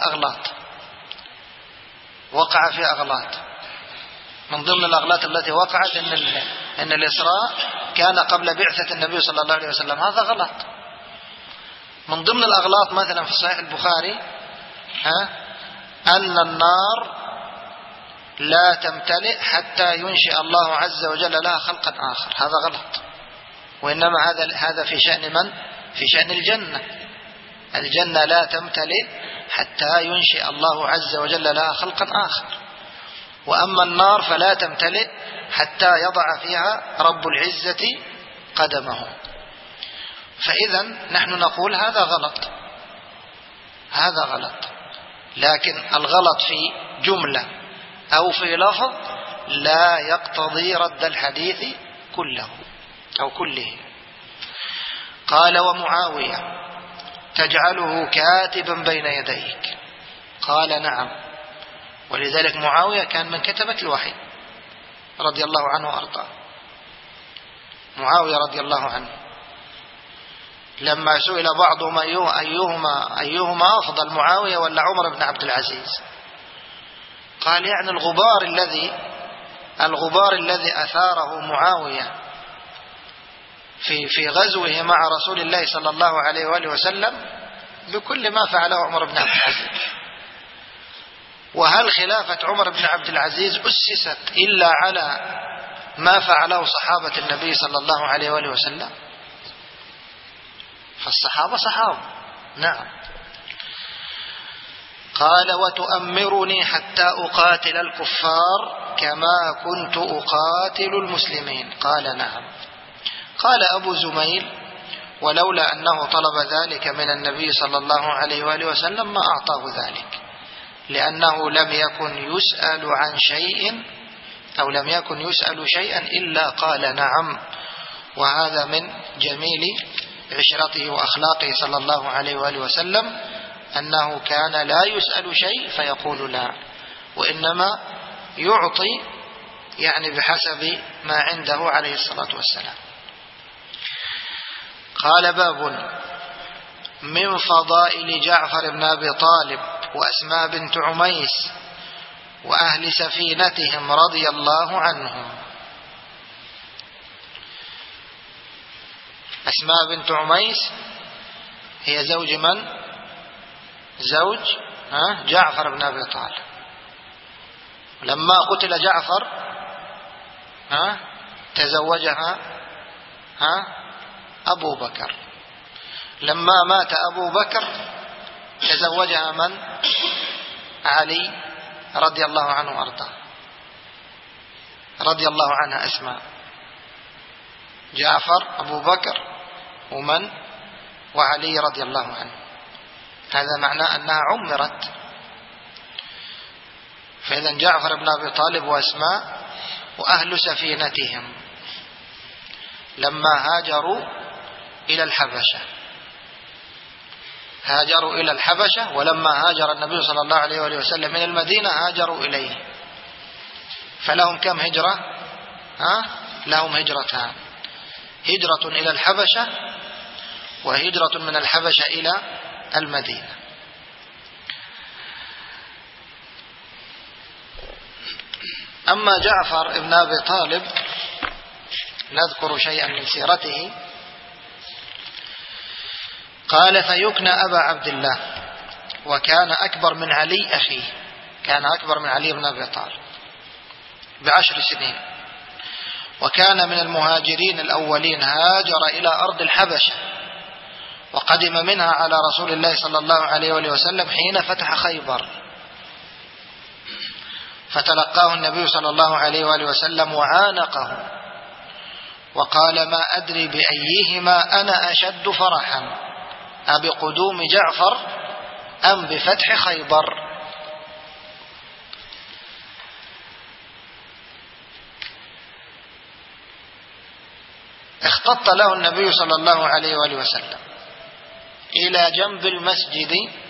وقع في أغلاط. من ضمن الأغلاط التي وقعت أن الإسراء كان قبل بعثة النبي صلى الله عليه وسلم، هذا غلط. من ضمن الأغلاط مثلا في صحيح البخاري أن النار لا تمتلئ حتى ينشئ الله عز وجل لها خلقا آخر، هذا غلط. وإنما هذا في شأن من؟ في شأن الجنة لا تمتلئ حتى ينشئ الله عز وجل لها خلقا آخر، وأما النار فلا تمتلئ حتى يضع فيها رب العزة قدمه. فإذا نحن نقول هذا غلط، لكن الغلط في جملة أو في لفظ لا يقتضي رد الحديث كله. قال ومعاوية تجعله كاتبا بين يديك، قال نعم، ولذلك معاوية كان من كتبة الوحي رضي الله عنه وأرضاه. معاوية رضي الله عنه لما سئل بعضهم أيهما أفضل، معاوية ولا عمر بن عبد العزيز، قال يعني الغبار الذي أثاره معاوية في غزوه مع رسول الله صلى الله عليه وآله وسلم بكل ما فعله عمر بن عبد العزيز. وهل خلافة عمر بن عبد العزيز أسست إلا على ما فعله صحابة النبي صلى الله عليه وآله وسلم؟ فالصحابة صحابة. نعم. قال وتؤمرني حتى أقاتل الكفار كما كنت أقاتل المسلمين؟ قال نعم. قال أبو زميل ولولا أنه طلب ذلك من النبي صلى الله عليه وآله وسلم ما أعطاه ذلك، لأنه لم يكن يسأل عن شيء أو لم يكن يسأل شيئا إلا قال نعم. وهذا من جميل عشرته وأخلاقه صلى الله عليه وآله وسلم أنه كان لا يسأل شيء فيقول لا، وإنما يعطي يعني بحسب ما عنده عليه الصلاة والسلام. قال باب من فضائل جعفر بن أبي طالب وأسماء بنت عميس وأهل سفينتهم رضي الله عنهم. أسماء بنت عميس هي زوج من؟ زوج جعفر بن أبي طالب. لما قتل جعفر تزوجها أبو بكر. لما مات أبو بكر تزوجها من؟ علي رضي الله عنه وأرضاه. رضي الله عنها أسماء. جعفر أبو بكر ومن؟ وعلي رضي الله عنه. هذا معناه أنها عمرت. فإذا جعفر بن أبي طالب وأسماء وأهل سفينتهم لما هاجروا إلى الحبشة. هاجروا إلى الحبشة، ولما هاجر النبي صلى الله عليه وسلم من المدينة هاجروا إليه. فلهم كم هجرة؟ لهم هجرتان: هجرة إلى الحبشة وهجرة من الحبشة إلى المدينة. أما جعفر بن أبي طالب نذكر شيئا من سيرته. قال فيكنى أبا عبد الله، وكان أكبر من علي أخيه، كان أكبر من علي بن أبي طالب ب10 سنين، وكان من المهاجرين الأولين، هاجر إلى أرض الحبشة وقدم منها على رسول الله صلى الله عليه وسلم حين فتح خيبر، فتلقاه النبي صلى الله عليه وسلم وعانقه وقال ما أدري بأيهما أنا أشد فرحا، أبقدوم جعفر أم بفتح خيبر. اختط له النبي صلى الله عليه وسلم إلى جنب المسجد،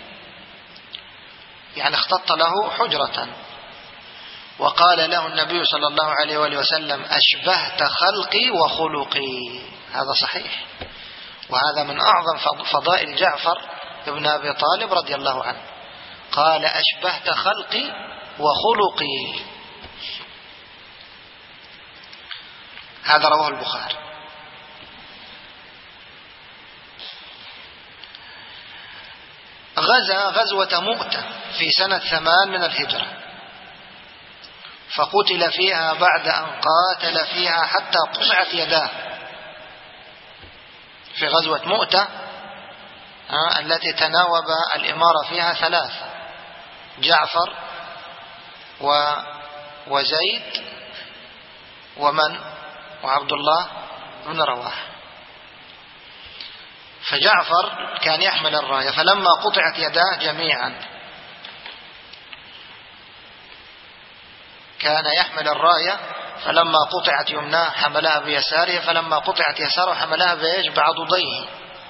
يعني اختط له حجرة، وقال له النبي صلى الله عليه وسلم أشبهت خلقي وخلقي. هذا صحيح، وهذا من أعظم فضائل جعفر بن أبي طالب رضي الله عنه. قال أشبهت خلقي وخلقي. هذا رواه البخاري. غزا غزوة مؤتة في سنة 8 من الهجرة، فقتل فيها بعد أن قاتل فيها حتى قطعت يداه. في غزوة مؤتة التي تناوب الإمارة فيها 3: جعفر وزيد ومن؟ وعبد الله بن رواحة. فجعفر كان يحمل الراية، فلما قطعت يداه جميعا كان يحمل الراية، فلما قطعت يمناه حملها بيساره، فلما قطعت يساره حملها بعضديه.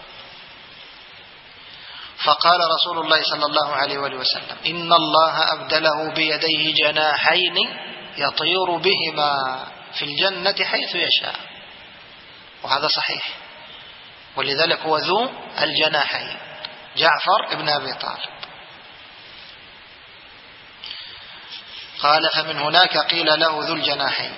فقال رسول الله صلى الله عليه وسلم إن الله أبدله بيديه جناحين يطير بهما في الجنة حيث يشاء. وهذا صحيح، ولذلك هو ذو الجناحين جعفر ابن أبي طالب. قال فمن هناك قيل له ذو الجناحين.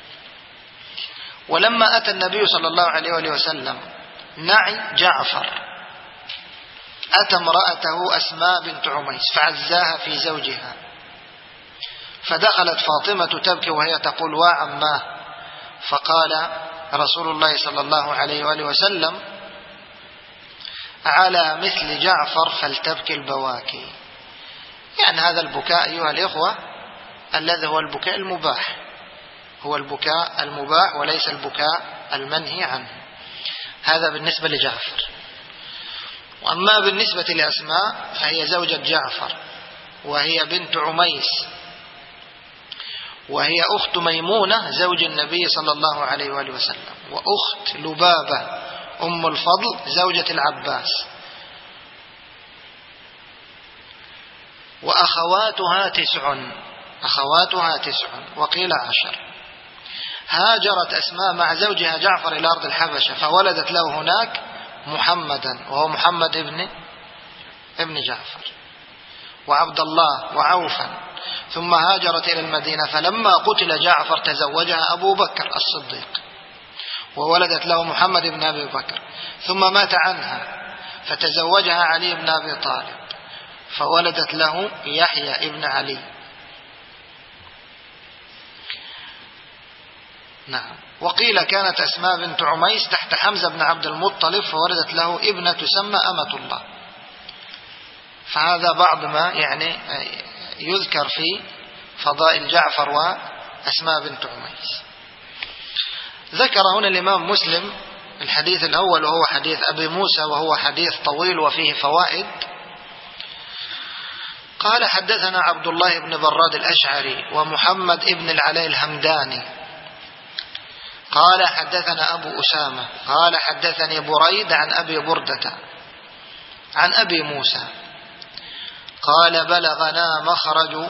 ولما أتى النبي صلى الله عليه وآله وسلم نعي جعفر أتى امرأته أسماء بنت عميس فعزاها في زوجها، فدخلت فاطمة تبكي وهي تقول وعماه، فقال رسول الله صلى الله عليه وآله وسلم على مثل جعفر فلتبكي البواكي. يعني هذا البكاء أيها الإخوة الذي هو البكاء المباح، هو البكاء المباح وليس البكاء المنهي عنه. هذا بالنسبة لجعفر. وأما بالنسبة لأسماء فهي زوجة جعفر، وهي بنت عميس، وهي أخت ميمونة زوج النبي صلى الله عليه وآله وسلم، وأخت لبابة أم الفضل زوجة العباس، وأخواتها 9 وقيل 10. هاجرت أسماء مع زوجها جعفر إلى أرض الحبشة فولدت له هناك محمدا، وهو محمد ابن جعفر، وعبد الله وعوفا، ثم هاجرت إلى المدينة، فلما قتل جعفر تزوجها أبو بكر الصديق وولدت له محمد بن أبي بكر، ثم مات عنها فتزوجها علي بن أبي طالب فولدت له يحيى ابن علي. نعم. وقيل كانت أسماء بنت عميس تحت حمزة بن عبد المطلب فولدت له ابنة تسمى أمة الله. فهذا بعض ما يعني يذكر في فضائل جعفر وأسماء بنت عميس. ذكر هنا الإمام مسلم الحديث الأول وهو حديث أبي موسى، وهو حديث طويل وفيه فوائد. قال حدثنا عبد الله بن براد الأشعري ومحمد بن العلاء الهمداني قال حدثنا أبو أسامة قال حدثني بريد عن أبي بردة عن أبي موسى قال بلغنا مخرج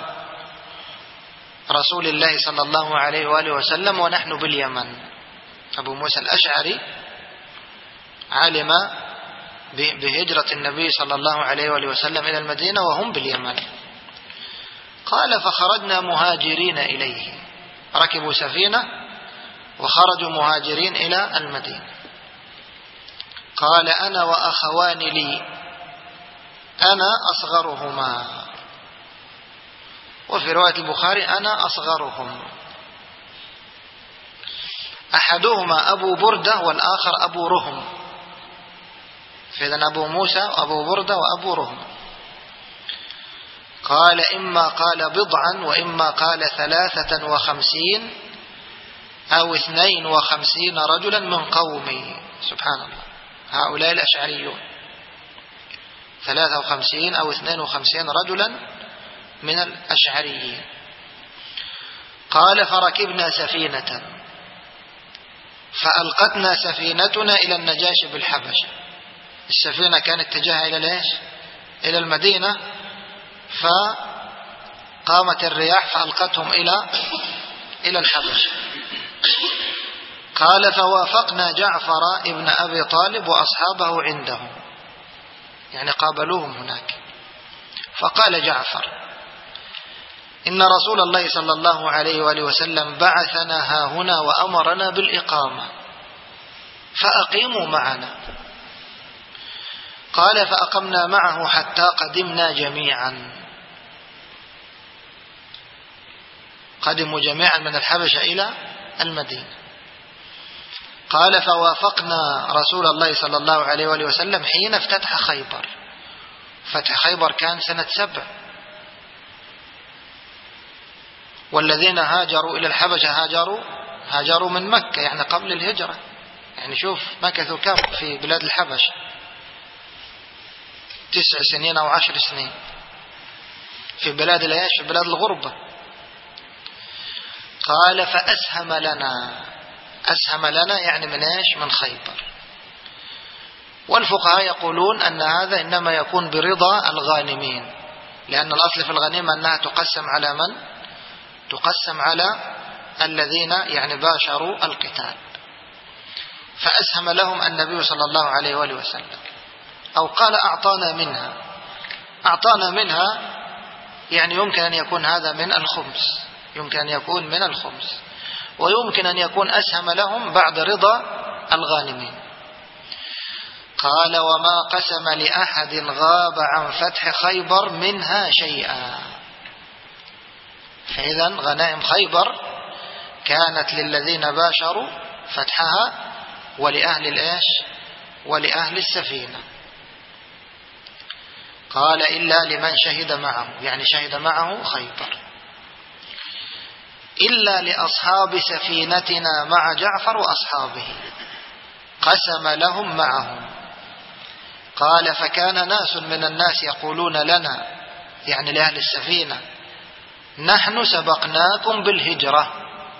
رسول الله صلى الله عليه وآله وسلم ونحن باليمن. أبو موسى الأشعري علم بهجرة النبي صلى الله عليه وآله وسلم إلى المدينة وهم باليمن. قال فخرجنا مهاجرين إليه، ركبوا سفينة وخرجوا مهاجرين إلى المدينة. قال أنا وأخوان لي أنا أصغرهما، وفي رواية البخاري أنا أصغرهم، أحدهما أبو بردة والآخر أبو رهم، فإذن أبو موسى وأبو بردة وأبو رهم. قال إما قال بضعا وإما قال 53 أو 52 رجلا من قومي. سبحان الله، هؤلاء الأشعريون 53 أو 52 رجلا من الأشعريين. قال فركبنا سفينة فألقتنا سفينتنا إلى النجاشي بالحبشة. السفينة كانت اتجاهها إلى ليش؟ إلى المدينة، فقامت الرياح فألقتهم إلى الحبشة. قال فوافقنا جعفر ابن أبي طالب وأصحابه عندهم، يعني قابلوهم هناك. فقال جعفر إن رسول الله صلى الله عليه وآله وسلم بعثنا هاهنا وأمرنا بالإقامة فأقيموا معنا. قال فأقمنا معه حتى قدمنا جميعا، قدموا جميعا من الحبشة إلى المدينة. قال فوافقنا رسول الله صلى الله عليه وآله وسلم حين افتتح خيبر. فتح خيبر كان سنة 7، والذين هاجروا إلى الحبشة هاجروا من مكة، يعني قبل الهجرة. يعني شوف مكثوا كم في بلاد الحبشة، 9 سنين أو 10 سنين في بلاد العيش، في بلاد الغربة. قال فأسهم لنا، أسهم لنا يعني من إيش؟ من خيبر. والفقهاء يقولون أن هذا إنما يكون برضا الغانمين، لأن الأصل في الغنيمة أنها تقسم على من؟ تقسم على الذين يعني باشروا القتال. فأسهم لهم النبي صلى الله عليه وآله وسلم، أو قال أعطانا منها. أعطانا منها يعني يمكن أن يكون هذا من الخمس، يمكن أن يكون من الخمس، ويمكن أن يكون أسهم لهم بعد رضا الغانمين. قال وما قسم لأحد غاب عن فتح خيبر منها شيئا. فإذا غنائم خيبر كانت للذين باشروا فتحها ولأهل الإيش؟ ولأهل السفينة. قال إلا لمن شهد معه، يعني شهد معه خيبر، إلا لأصحاب سفينتنا مع جعفر وأصحابه قسم لهم معهم. قال فكان ناس من الناس يقولون لنا، يعني لأهل السفينة، نحن سبقناكم بالهجرة.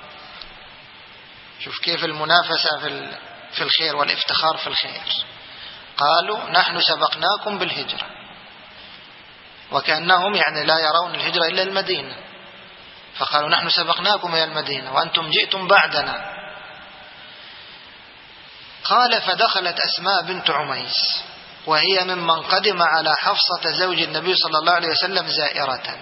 شوف كيف المنافسة في الخير والافتخار في الخير. قالوا نحن سبقناكم بالهجرة، وكأنهم يعني لا يرون الهجرة إلا المدينة، فقالوا نحن سبقناكم إلى المدينة وأنتم جئتم بعدنا. قال فدخلت أسماء بنت عميس، وهي ممن قدم على حفصة زوج النبي صلى الله عليه وسلم زائرة،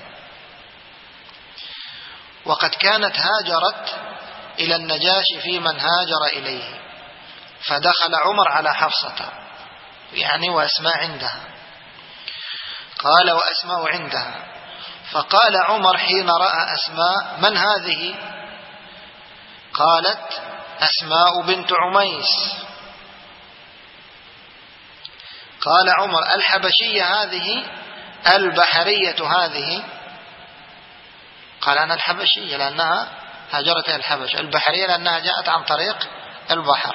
وقد كانت هاجرت إلى النجاشي في من هاجر إليه، فدخل عمر على حفصة يعني وأسماء عندها. قال وأسماء عندها، فقال عمر حين رأى أسماء من هذه؟ قالت أسماء بنت عميس. قال عمر الحبشية هذه البحرية هذه؟ قال أنا الحبشية لأنها هاجرت إلى الحبش، البحرية لأنها جاءت عن طريق البحر.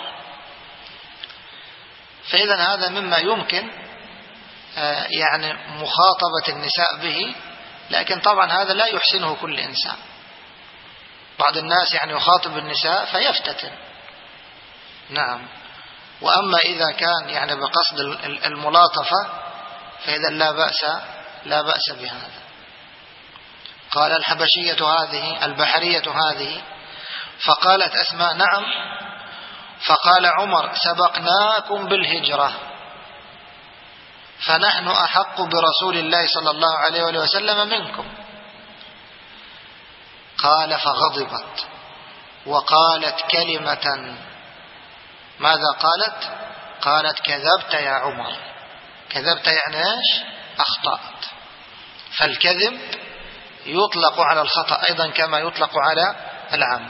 فإذا هذا مما يمكن يعني مخاطبة النساء به، لكن طبعا هذا لا يحسنه كل إنسان. بعض الناس يعني يخاطب النساء فيفتتن، نعم. وأما إذا كان يعني بقصد الملاطفة فإذا لا بأس بهذا. قال الحبشية هذه البحرية هذه، فقالت أسماء نعم. فقال عمر سبقناكم بالهجرة فنحن أحق برسول الله صلى الله عليه وسلم منكم. قال فغضبت وقالت كلمة. ماذا قالت؟ قالت كذبت يا عمر. كذبت يعني ايش؟ أخطأت. فالكذب يطلق على الخطأ أيضا كما يطلق على العمد.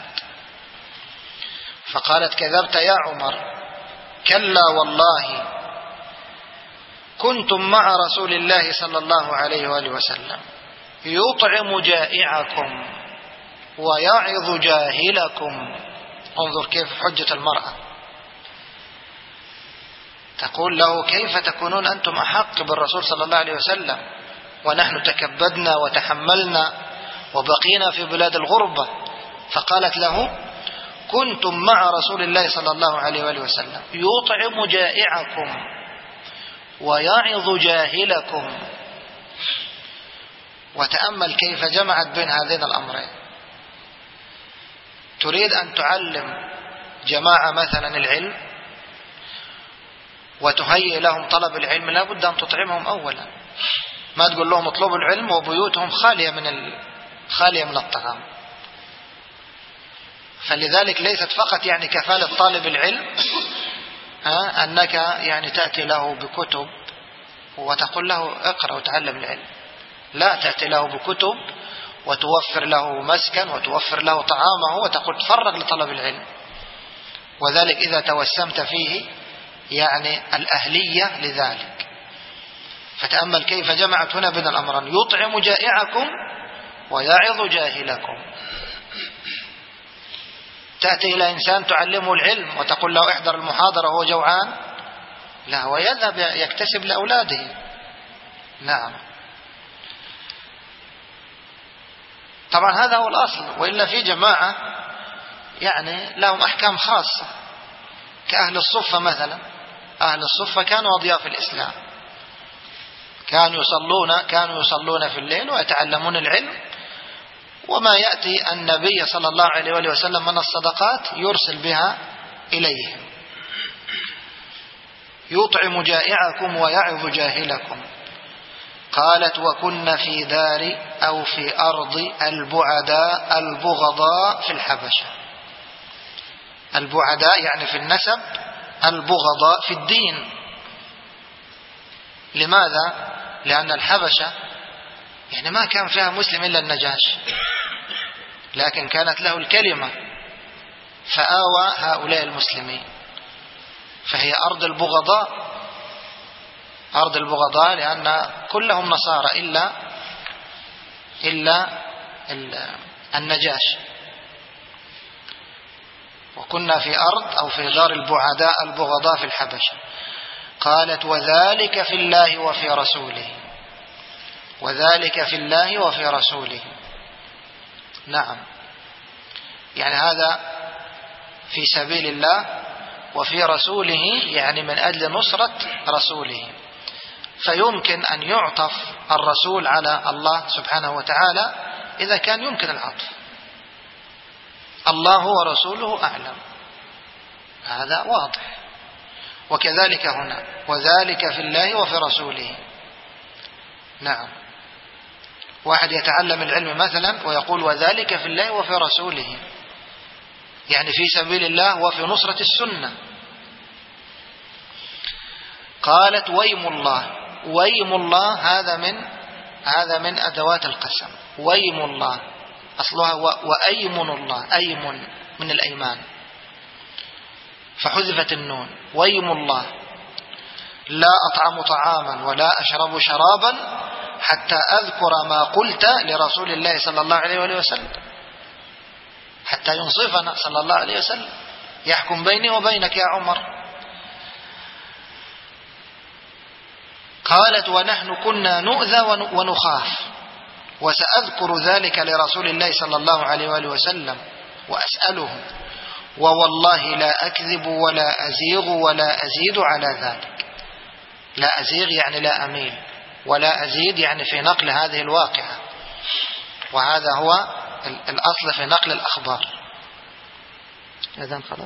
فقالت كذبت يا عمر، كلا والله كنتم مع رسول الله صلى الله عليه وآله وسلم يطعم جائعكم ويعظ جاهلكم. انظر كيف حجة المرأة، تقول له كيف تكونون أنتم أحق بالرسول صلى الله عليه وسلم ونحن تكبدنا وتحملنا وبقينا في بلاد الغربة. فقالت له كنتم مع رسول الله صلى الله عليه وآله وسلم يطعم جائعكم ويعظ جاهلكم. وتأمل كيف جمعت بين هذين الأمرين. تريد أن تعلم جماعة مثلا العلم وتهيئ لهم طلب العلم، لا بد أن تطعمهم أولا. ما تقول لهم اطلبوا العلم وبيوتهم خالية من الطعام. فلذلك ليست فقط يعني كفالة طالب العلم أنك يعني تأتي له بكتب وتقول له اقرأ وتعلم العلم، لا، تأتي له بكتب وتوفر له مسكن وتوفر له طعامه وتقول تفرغ لطلب العلم. وذلك إذا توسمت فيه يعني الأهلية لذلك. فتأمل كيف جمعت هنا بين الأمرين، يطعم جائعكم ويعظ جاهلكم. تأتي إلى إنسان تعلمه العلم وتقول له احضر المحاضرة وهو جوعان؟ لا، ويذهب يكتسب لأولاده. نعم. طبعا هذا هو الأصل، وإلا في جماعة يعني لهم أحكام خاصة كأهل الصفة مثلا. أهل الصفة كانوا أضياف الإسلام، كانوا يصلون في الليل ويتعلمون العلم، وما يأتي النبي صلى الله عليه وسلم من الصدقات يرسل بها إليهم. يطعم جائعكم ويعظ جاهلكم. قالت وكنا في دار أو في أرض البعداء البغضاء في الحبشة. البعداء يعني في النسب، البغضاء في الدين. لماذا؟ لأن الحبشة يعني ما كان فيها مسلم إلا النجاشي، لكن كانت له الكلمة فآوى هؤلاء المسلمين، فهي أرض البغضاء. أرض البغضاء لأن كلهم نصارى إلا النجاشي. وكنا في أرض أو في دار البعداء البغضاء في الحبشة. قالت وذلك في الله وفي رسوله. وذلك في الله وفي رسوله. نعم، يعني هذا في سبيل الله، وفي رسوله يعني من أجل نصرة رسوله. فيمكن أن يعطف الرسول على الله سبحانه وتعالى إذا كان يمكن العطف. الله ورسوله أعلم، هذا واضح. وكذلك هنا وذلك في الله وفي رسوله. نعم، واحد يتعلم العلم مثلا ويقول وذلك في الله وفي رسوله، يعني في سبيل الله وفي نصرة السنة. قالت ويم الله. ويم الله هذا من أدوات القسم. ويم الله أصلها وأيمن الله، أيمن من الأيمان فحذفت النون. ويم الله لا أطعم طعاما ولا أشرب شرابا حتى أذكر ما قلت لرسول الله صلى الله عليه وآله وسلم، حتى ينصفنا صلى الله عليه وسلم، يحكم بيني وبينك يا عمر. قالت ونحن كنا نؤذى ونخاف وسأذكر ذلك لرسول الله صلى الله عليه وآله وسلم وأسأله، ووالله لا أكذب ولا أزيغ ولا أزيد على ذلك. لا أزيغ يعني لا أميل، ولا أزيد يعني في نقل هذه الواقعة، وهذا هو الأصل في نقل الأخبار. إذن خلاص.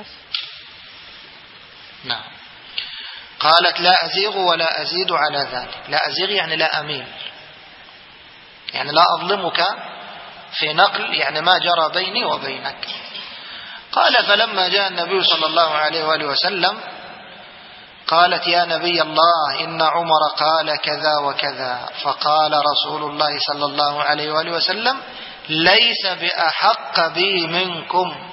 نعم. قالت لا أزيغ ولا أزيد على ذلك. لا أزيغ يعني لا أميل، يعني لا أظلمك في نقل يعني ما جرى بيني وبينك. قال فلما جاء النبي صلى الله عليه وآله وسلم قالت يا نبي الله إن عمر قال كذا وكذا. فقال رسول الله صلى الله عليه وآله وسلم ليس بأحق بي منكم،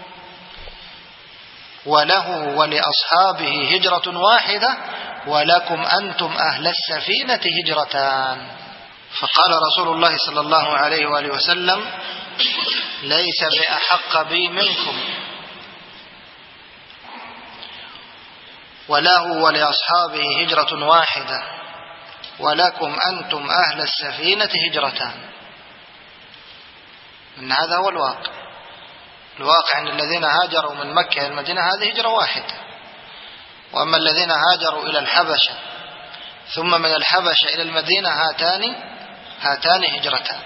وله ولأصحابه هجرة واحدة ولكم أنتم أهل السفينة هجرتان. فقال رسول الله صلى الله عليه وآله وسلم ليس بأحق بي منكم، وله ولأصحابه هجرة واحدة ولكم أنتم أهل السفينة هجرتان. إن هذا هو الواقع. الواقع أن الذين هاجروا من مكة إلى المدينة هذه هجرة واحدة، وأما الذين هاجروا إلى الحبشة ثم من الحبشة إلى المدينة هاتان هجرتان.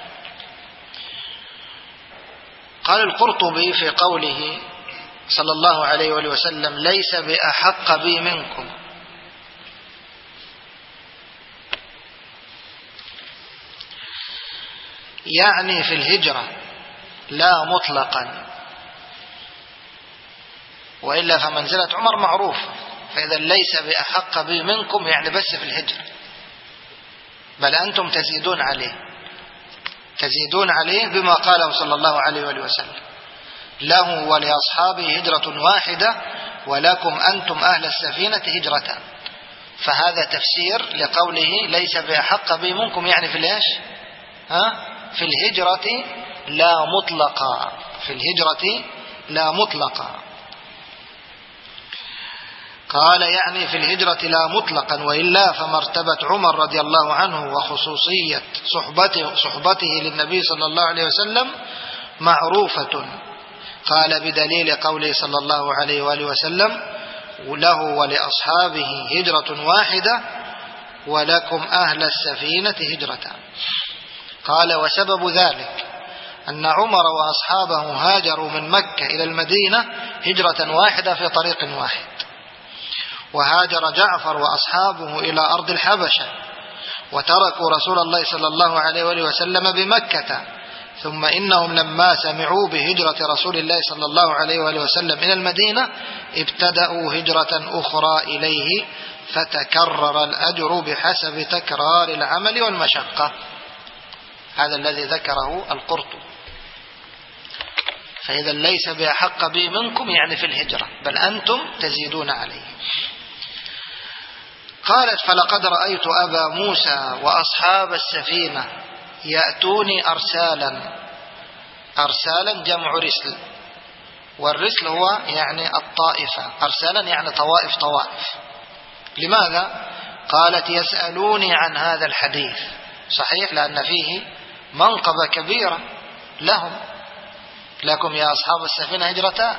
قال القرطبي في قوله صلى الله عليه وآله وسلم ليس بأحق بي منكم، يعني في الهجرة لا مطلقا، وإلا فمنزلة عمر معروفة. فإذا ليس بأحق بي منكم يعني بس في الهجرة، بل أنتم تزيدون عليه بما قاله صلى الله عليه وآله وسلم له ولأصحابه هجرة واحدة ولكم أنتم أهل السفينة هجرتان. فهذا تفسير لقوله ليس بأحق بي منكم، يعني في الإيش؟ في الهجرة لا مطلقا، في الهجرة لا مطلقا. قال يعني في الهجرة لا مطلقا، وإلا فمرتبة عمر رضي الله عنه وخصوصية صحبته للنبي صلى الله عليه وسلم معروفة. قال بدليل قوله صلى الله عليه وآله وسلم له ولأصحابه هجرة واحدة ولكم أهل السفينة هجرتان. قال وسبب ذلك أن عمر وأصحابه هاجروا من مكة إلى المدينة هجرة واحدة في طريق واحد، وهاجر جعفر وأصحابه إلى أرض الحبشة، وتركوا رسول الله صلى الله عليه وآله وسلم بمكة، ثم إنهم لما سمعوا بهجرة رسول الله صلى الله عليه وآله وسلم من المدينة ابتدأوا هجرة أخرى إليه، فتكرر الأجر بحسب تكرار العمل والمشقة. هذا الذي ذكره القرطبي. فإذا ليس بأحق به منكم يعني في الهجرة، بل أنتم تزيدون عليه. قالت: فلقد رأيت أبا موسى وأصحاب السفينة يأتوني أرسالا. أرسالا جمع رسل، والرسل هو يعني الطائفة، أرسالا يعني طوائف طوائف. لماذا؟ قالت: يسألوني عن هذا الحديث. صحيح، لأن فيه منقبة كبيرة لهم. لكم يا أصحاب السفينة هجرتان.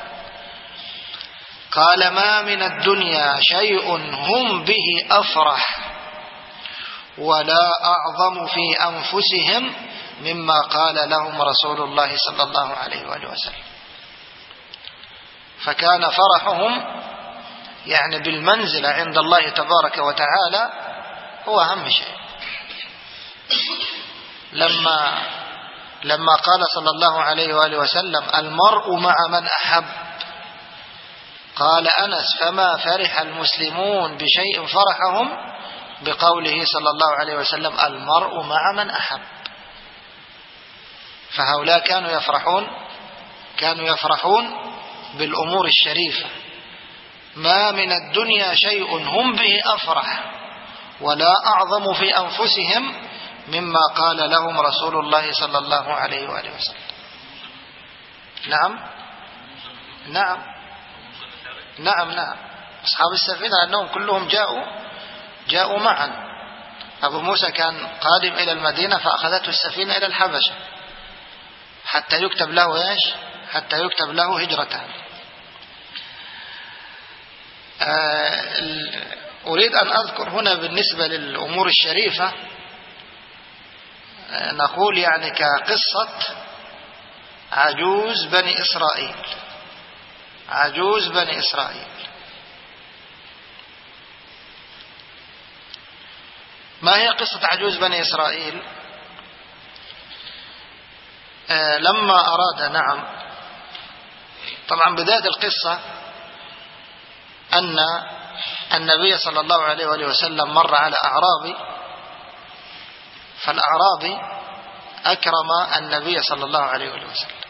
قال: ما من الدنيا شيء هم به أفرح ولا أعظم في أنفسهم مما قال لهم رسول الله صلى الله عليه وآله وسلم. فكان فرحهم يعني بالمنزلة عند الله تبارك وتعالى هو أهم شيء. لما قال صلى الله عليه وآله وسلم: المرء مع من أحب، قال أنس: فما فرح المسلمون بشيء فرحهم بقوله صلى الله عليه وسلم: المرء مع من أحب. فهؤلاء كانوا يفرحون بالأمور الشريفة. ما من الدنيا شيء هم به أفرح ولا أعظم في أنفسهم مما قال لهم رسول الله صلى الله عليه وآله وسلم. نعم أصحاب السفينة أنهم كلهم جاءوا معا. أبو موسى كان قادم إلى المدينة فأخذته السفينة إلى الحبشة حتى يكتب له إيش؟ حتى يكتب له هجرتان. أريد أن أذكر هنا بالنسبة للأمور الشريفة، نقول يعني كقصة عجوز بني إسرائيل. عجوز بني إسرائيل. ما هي قصة عجوز بني إسرائيل؟ لما أراد طبعا بداية القصة أن النبي صلى الله عليه وآله وسلم مر على أعرابي، فالأعرابي أكرم النبي صلى الله عليه وآله وسلم،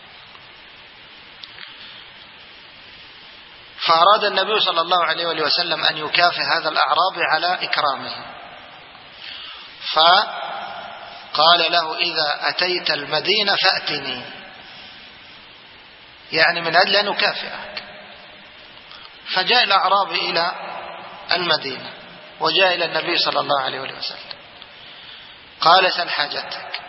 فأراد النبي صلى الله عليه وآله وسلم أن يكافئ هذا الأعرابي على إكرامه، فقال له: إذا أتيت المدينة فأتني، يعني من أجل أن أكافئك. فجاء الأعرابي إلى المدينة وجاء إلى النبي صلى الله عليه وسلم، قال: سل حاجتك.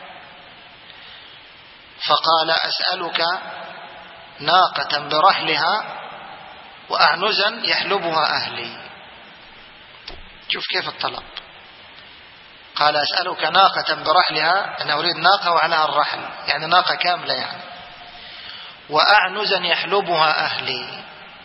فقال: أسألك ناقة برحلها وأعنزا يحلبها أهلي. شوف كيف الطلب. قال: أسألك ناقة برحلها، أنا أريد ناقة وعليها الرحل، يعني ناقة كاملة يعني، وأعنزا يحلبها أهلي.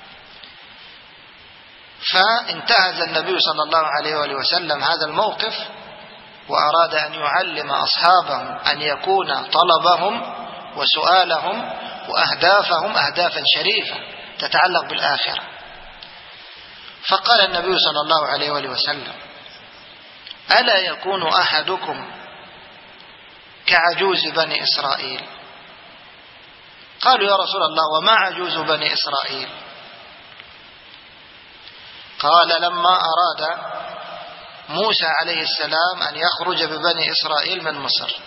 فانتهز النبي صلى الله عليه وآله وسلم هذا الموقف وأراد أن يعلم أصحابه أن يكون طلبهم وسؤالهم وأهدافهم أهدافا شريفة تتعلق بالآخرة. فقال النبي صلى الله عليه وآله وسلم: ألا يكون أحدكم كعجوز بني إسرائيل؟ قالوا: يا رسول الله، وما عجوز بني إسرائيل؟ قال: لما أراد موسى عليه السلام أن يخرج ببني إسرائيل من مصر،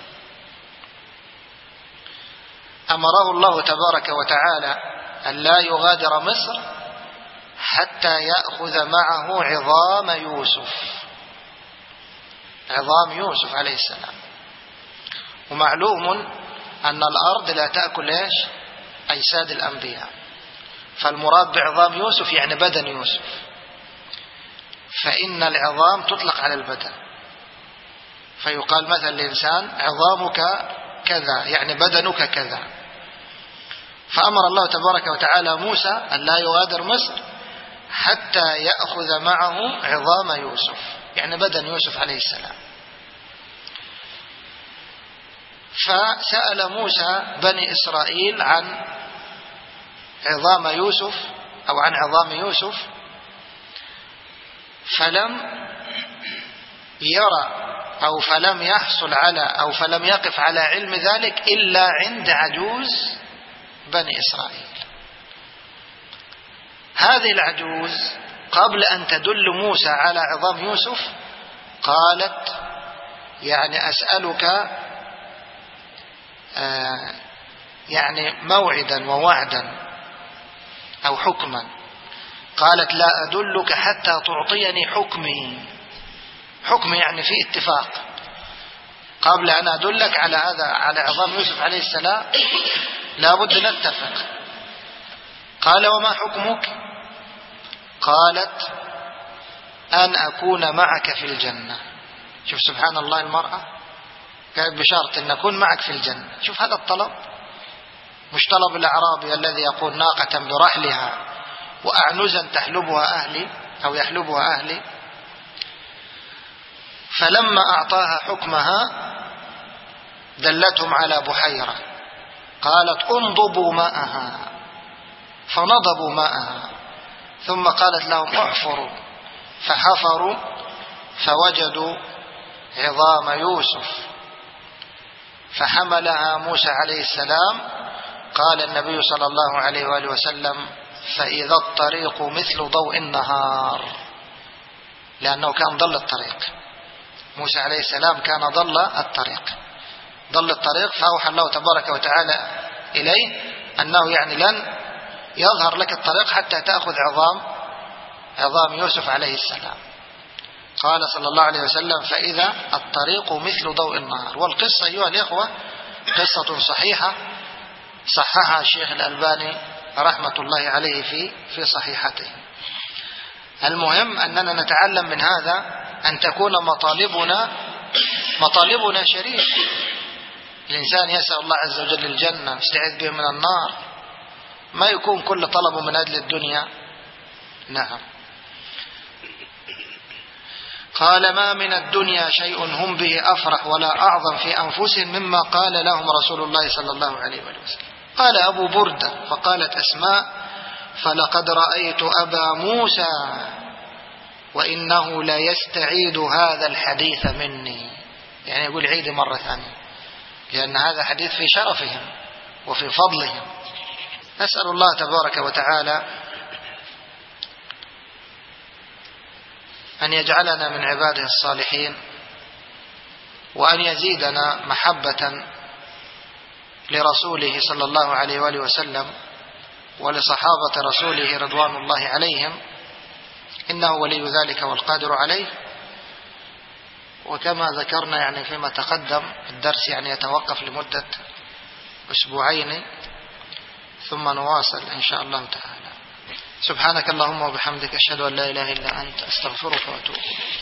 أمره الله تبارك وتعالى أن لا يغادر مصر حتى يأخذ معه عظام يوسف عليه السلام. ومعلوم أن الأرض لا تأكل أجساد الأنبياء، فالمراد بعظام يوسف يعني بدن يوسف، فإن العظام تطلق على البدن، فيقال مثلا للإنسان: عظامك كذا، يعني بدنك كذا. فأمر الله تبارك وتعالى موسى أن لا يغادر مصر حتى يأخذ معه عظام يوسف، يعني بدن يوسف عليه السلام. فسأل موسى بني إسرائيل عن عظام يوسف أو عن عظام يوسف، فلم يرى أو فلم يحصل على أو فلم يقف على علم ذلك إلا عند عجوز بني إسرائيل. هذه العجوز قبل أن تدل موسى على عظام يوسف قالت يعني أسألك يعني موعدا ووعدا أو حكما. قالت لا أدلك حتى تعطيني حكمي يعني في اتفاق قبل أن أدلك على هذا على عظام يوسف عليه السلام لابد نتفق. قال وما حكمك؟ قالت أن أكون معك في الجنة. شوف سبحان الله، المرأة كانت بشرط أن أكون معك في الجنة. شوف هذا الطلب، مش طلب الأعرابي الذي يقول ناقة برحلها وأعنزا تحلبها أهلي أو يحلبها أهلي. فلما أعطاها حكمها دلتهم على بحيرة، قالت انضبوا ماءها، فنضبوا ماءها، ثم قالت لهم احفروا، فحفروا فوجدوا عظام يوسف، فحملها موسى عليه السلام. قال النبي صلى الله عليه وآله وسلم فإذا الطريق مثل ضوء النهار، لأنه كان ضل الطريق. موسى عليه السلام كان ضل الطريق، فأوحى الله تبارك وتعالى إليه أنه يعني لن يظهر لك الطريق حتى تأخذ عظام يوسف عليه السلام. قال صلى الله عليه وسلم فإذا الطريق مثل ضوء النهار. والقصة أيها الإخوة قصة صحيحة صححها الشيخ الألباني رحمة الله عليه في صحيحته. المهم أننا نتعلم من هذا أن تكون مطالبنا شريف. الإنسان يسأل الله عز وجل الجنة يستعيذ به من النار، ما يكون كل طلبه من أجل الدنيا. نعم. قال ما من الدنيا شيء هم به أفرح ولا أعظم في أنفسهم مما قال لهم رسول الله صلى الله عليه وسلم. قال أبو بردة فقالت أسماء فلقد رأيت أبا موسى وإنه لا يستعيد هذا الحديث مني، يعني يقول عيد مرة ثانية، لأن هذا حديث في شرفهم وفي فضلهم. نسأل الله تبارك وتعالى أن يجعلنا من عباده الصالحين، وأن يزيدنا محبة لرسوله صلى الله عليه وآله وسلم ولصحابة رسوله رضوان الله عليهم، إنه ولي ذلك والقادر عليه. وكما ذكرنا يعني فيما تقدم الدرس يعني يتوقف لمدة أسبوعين ثم نواصل إن شاء الله تعالى. سبحانك اللهم وبحمدك أشهد أن لا إله إلا أنت أستغفرك وأتوب إليك.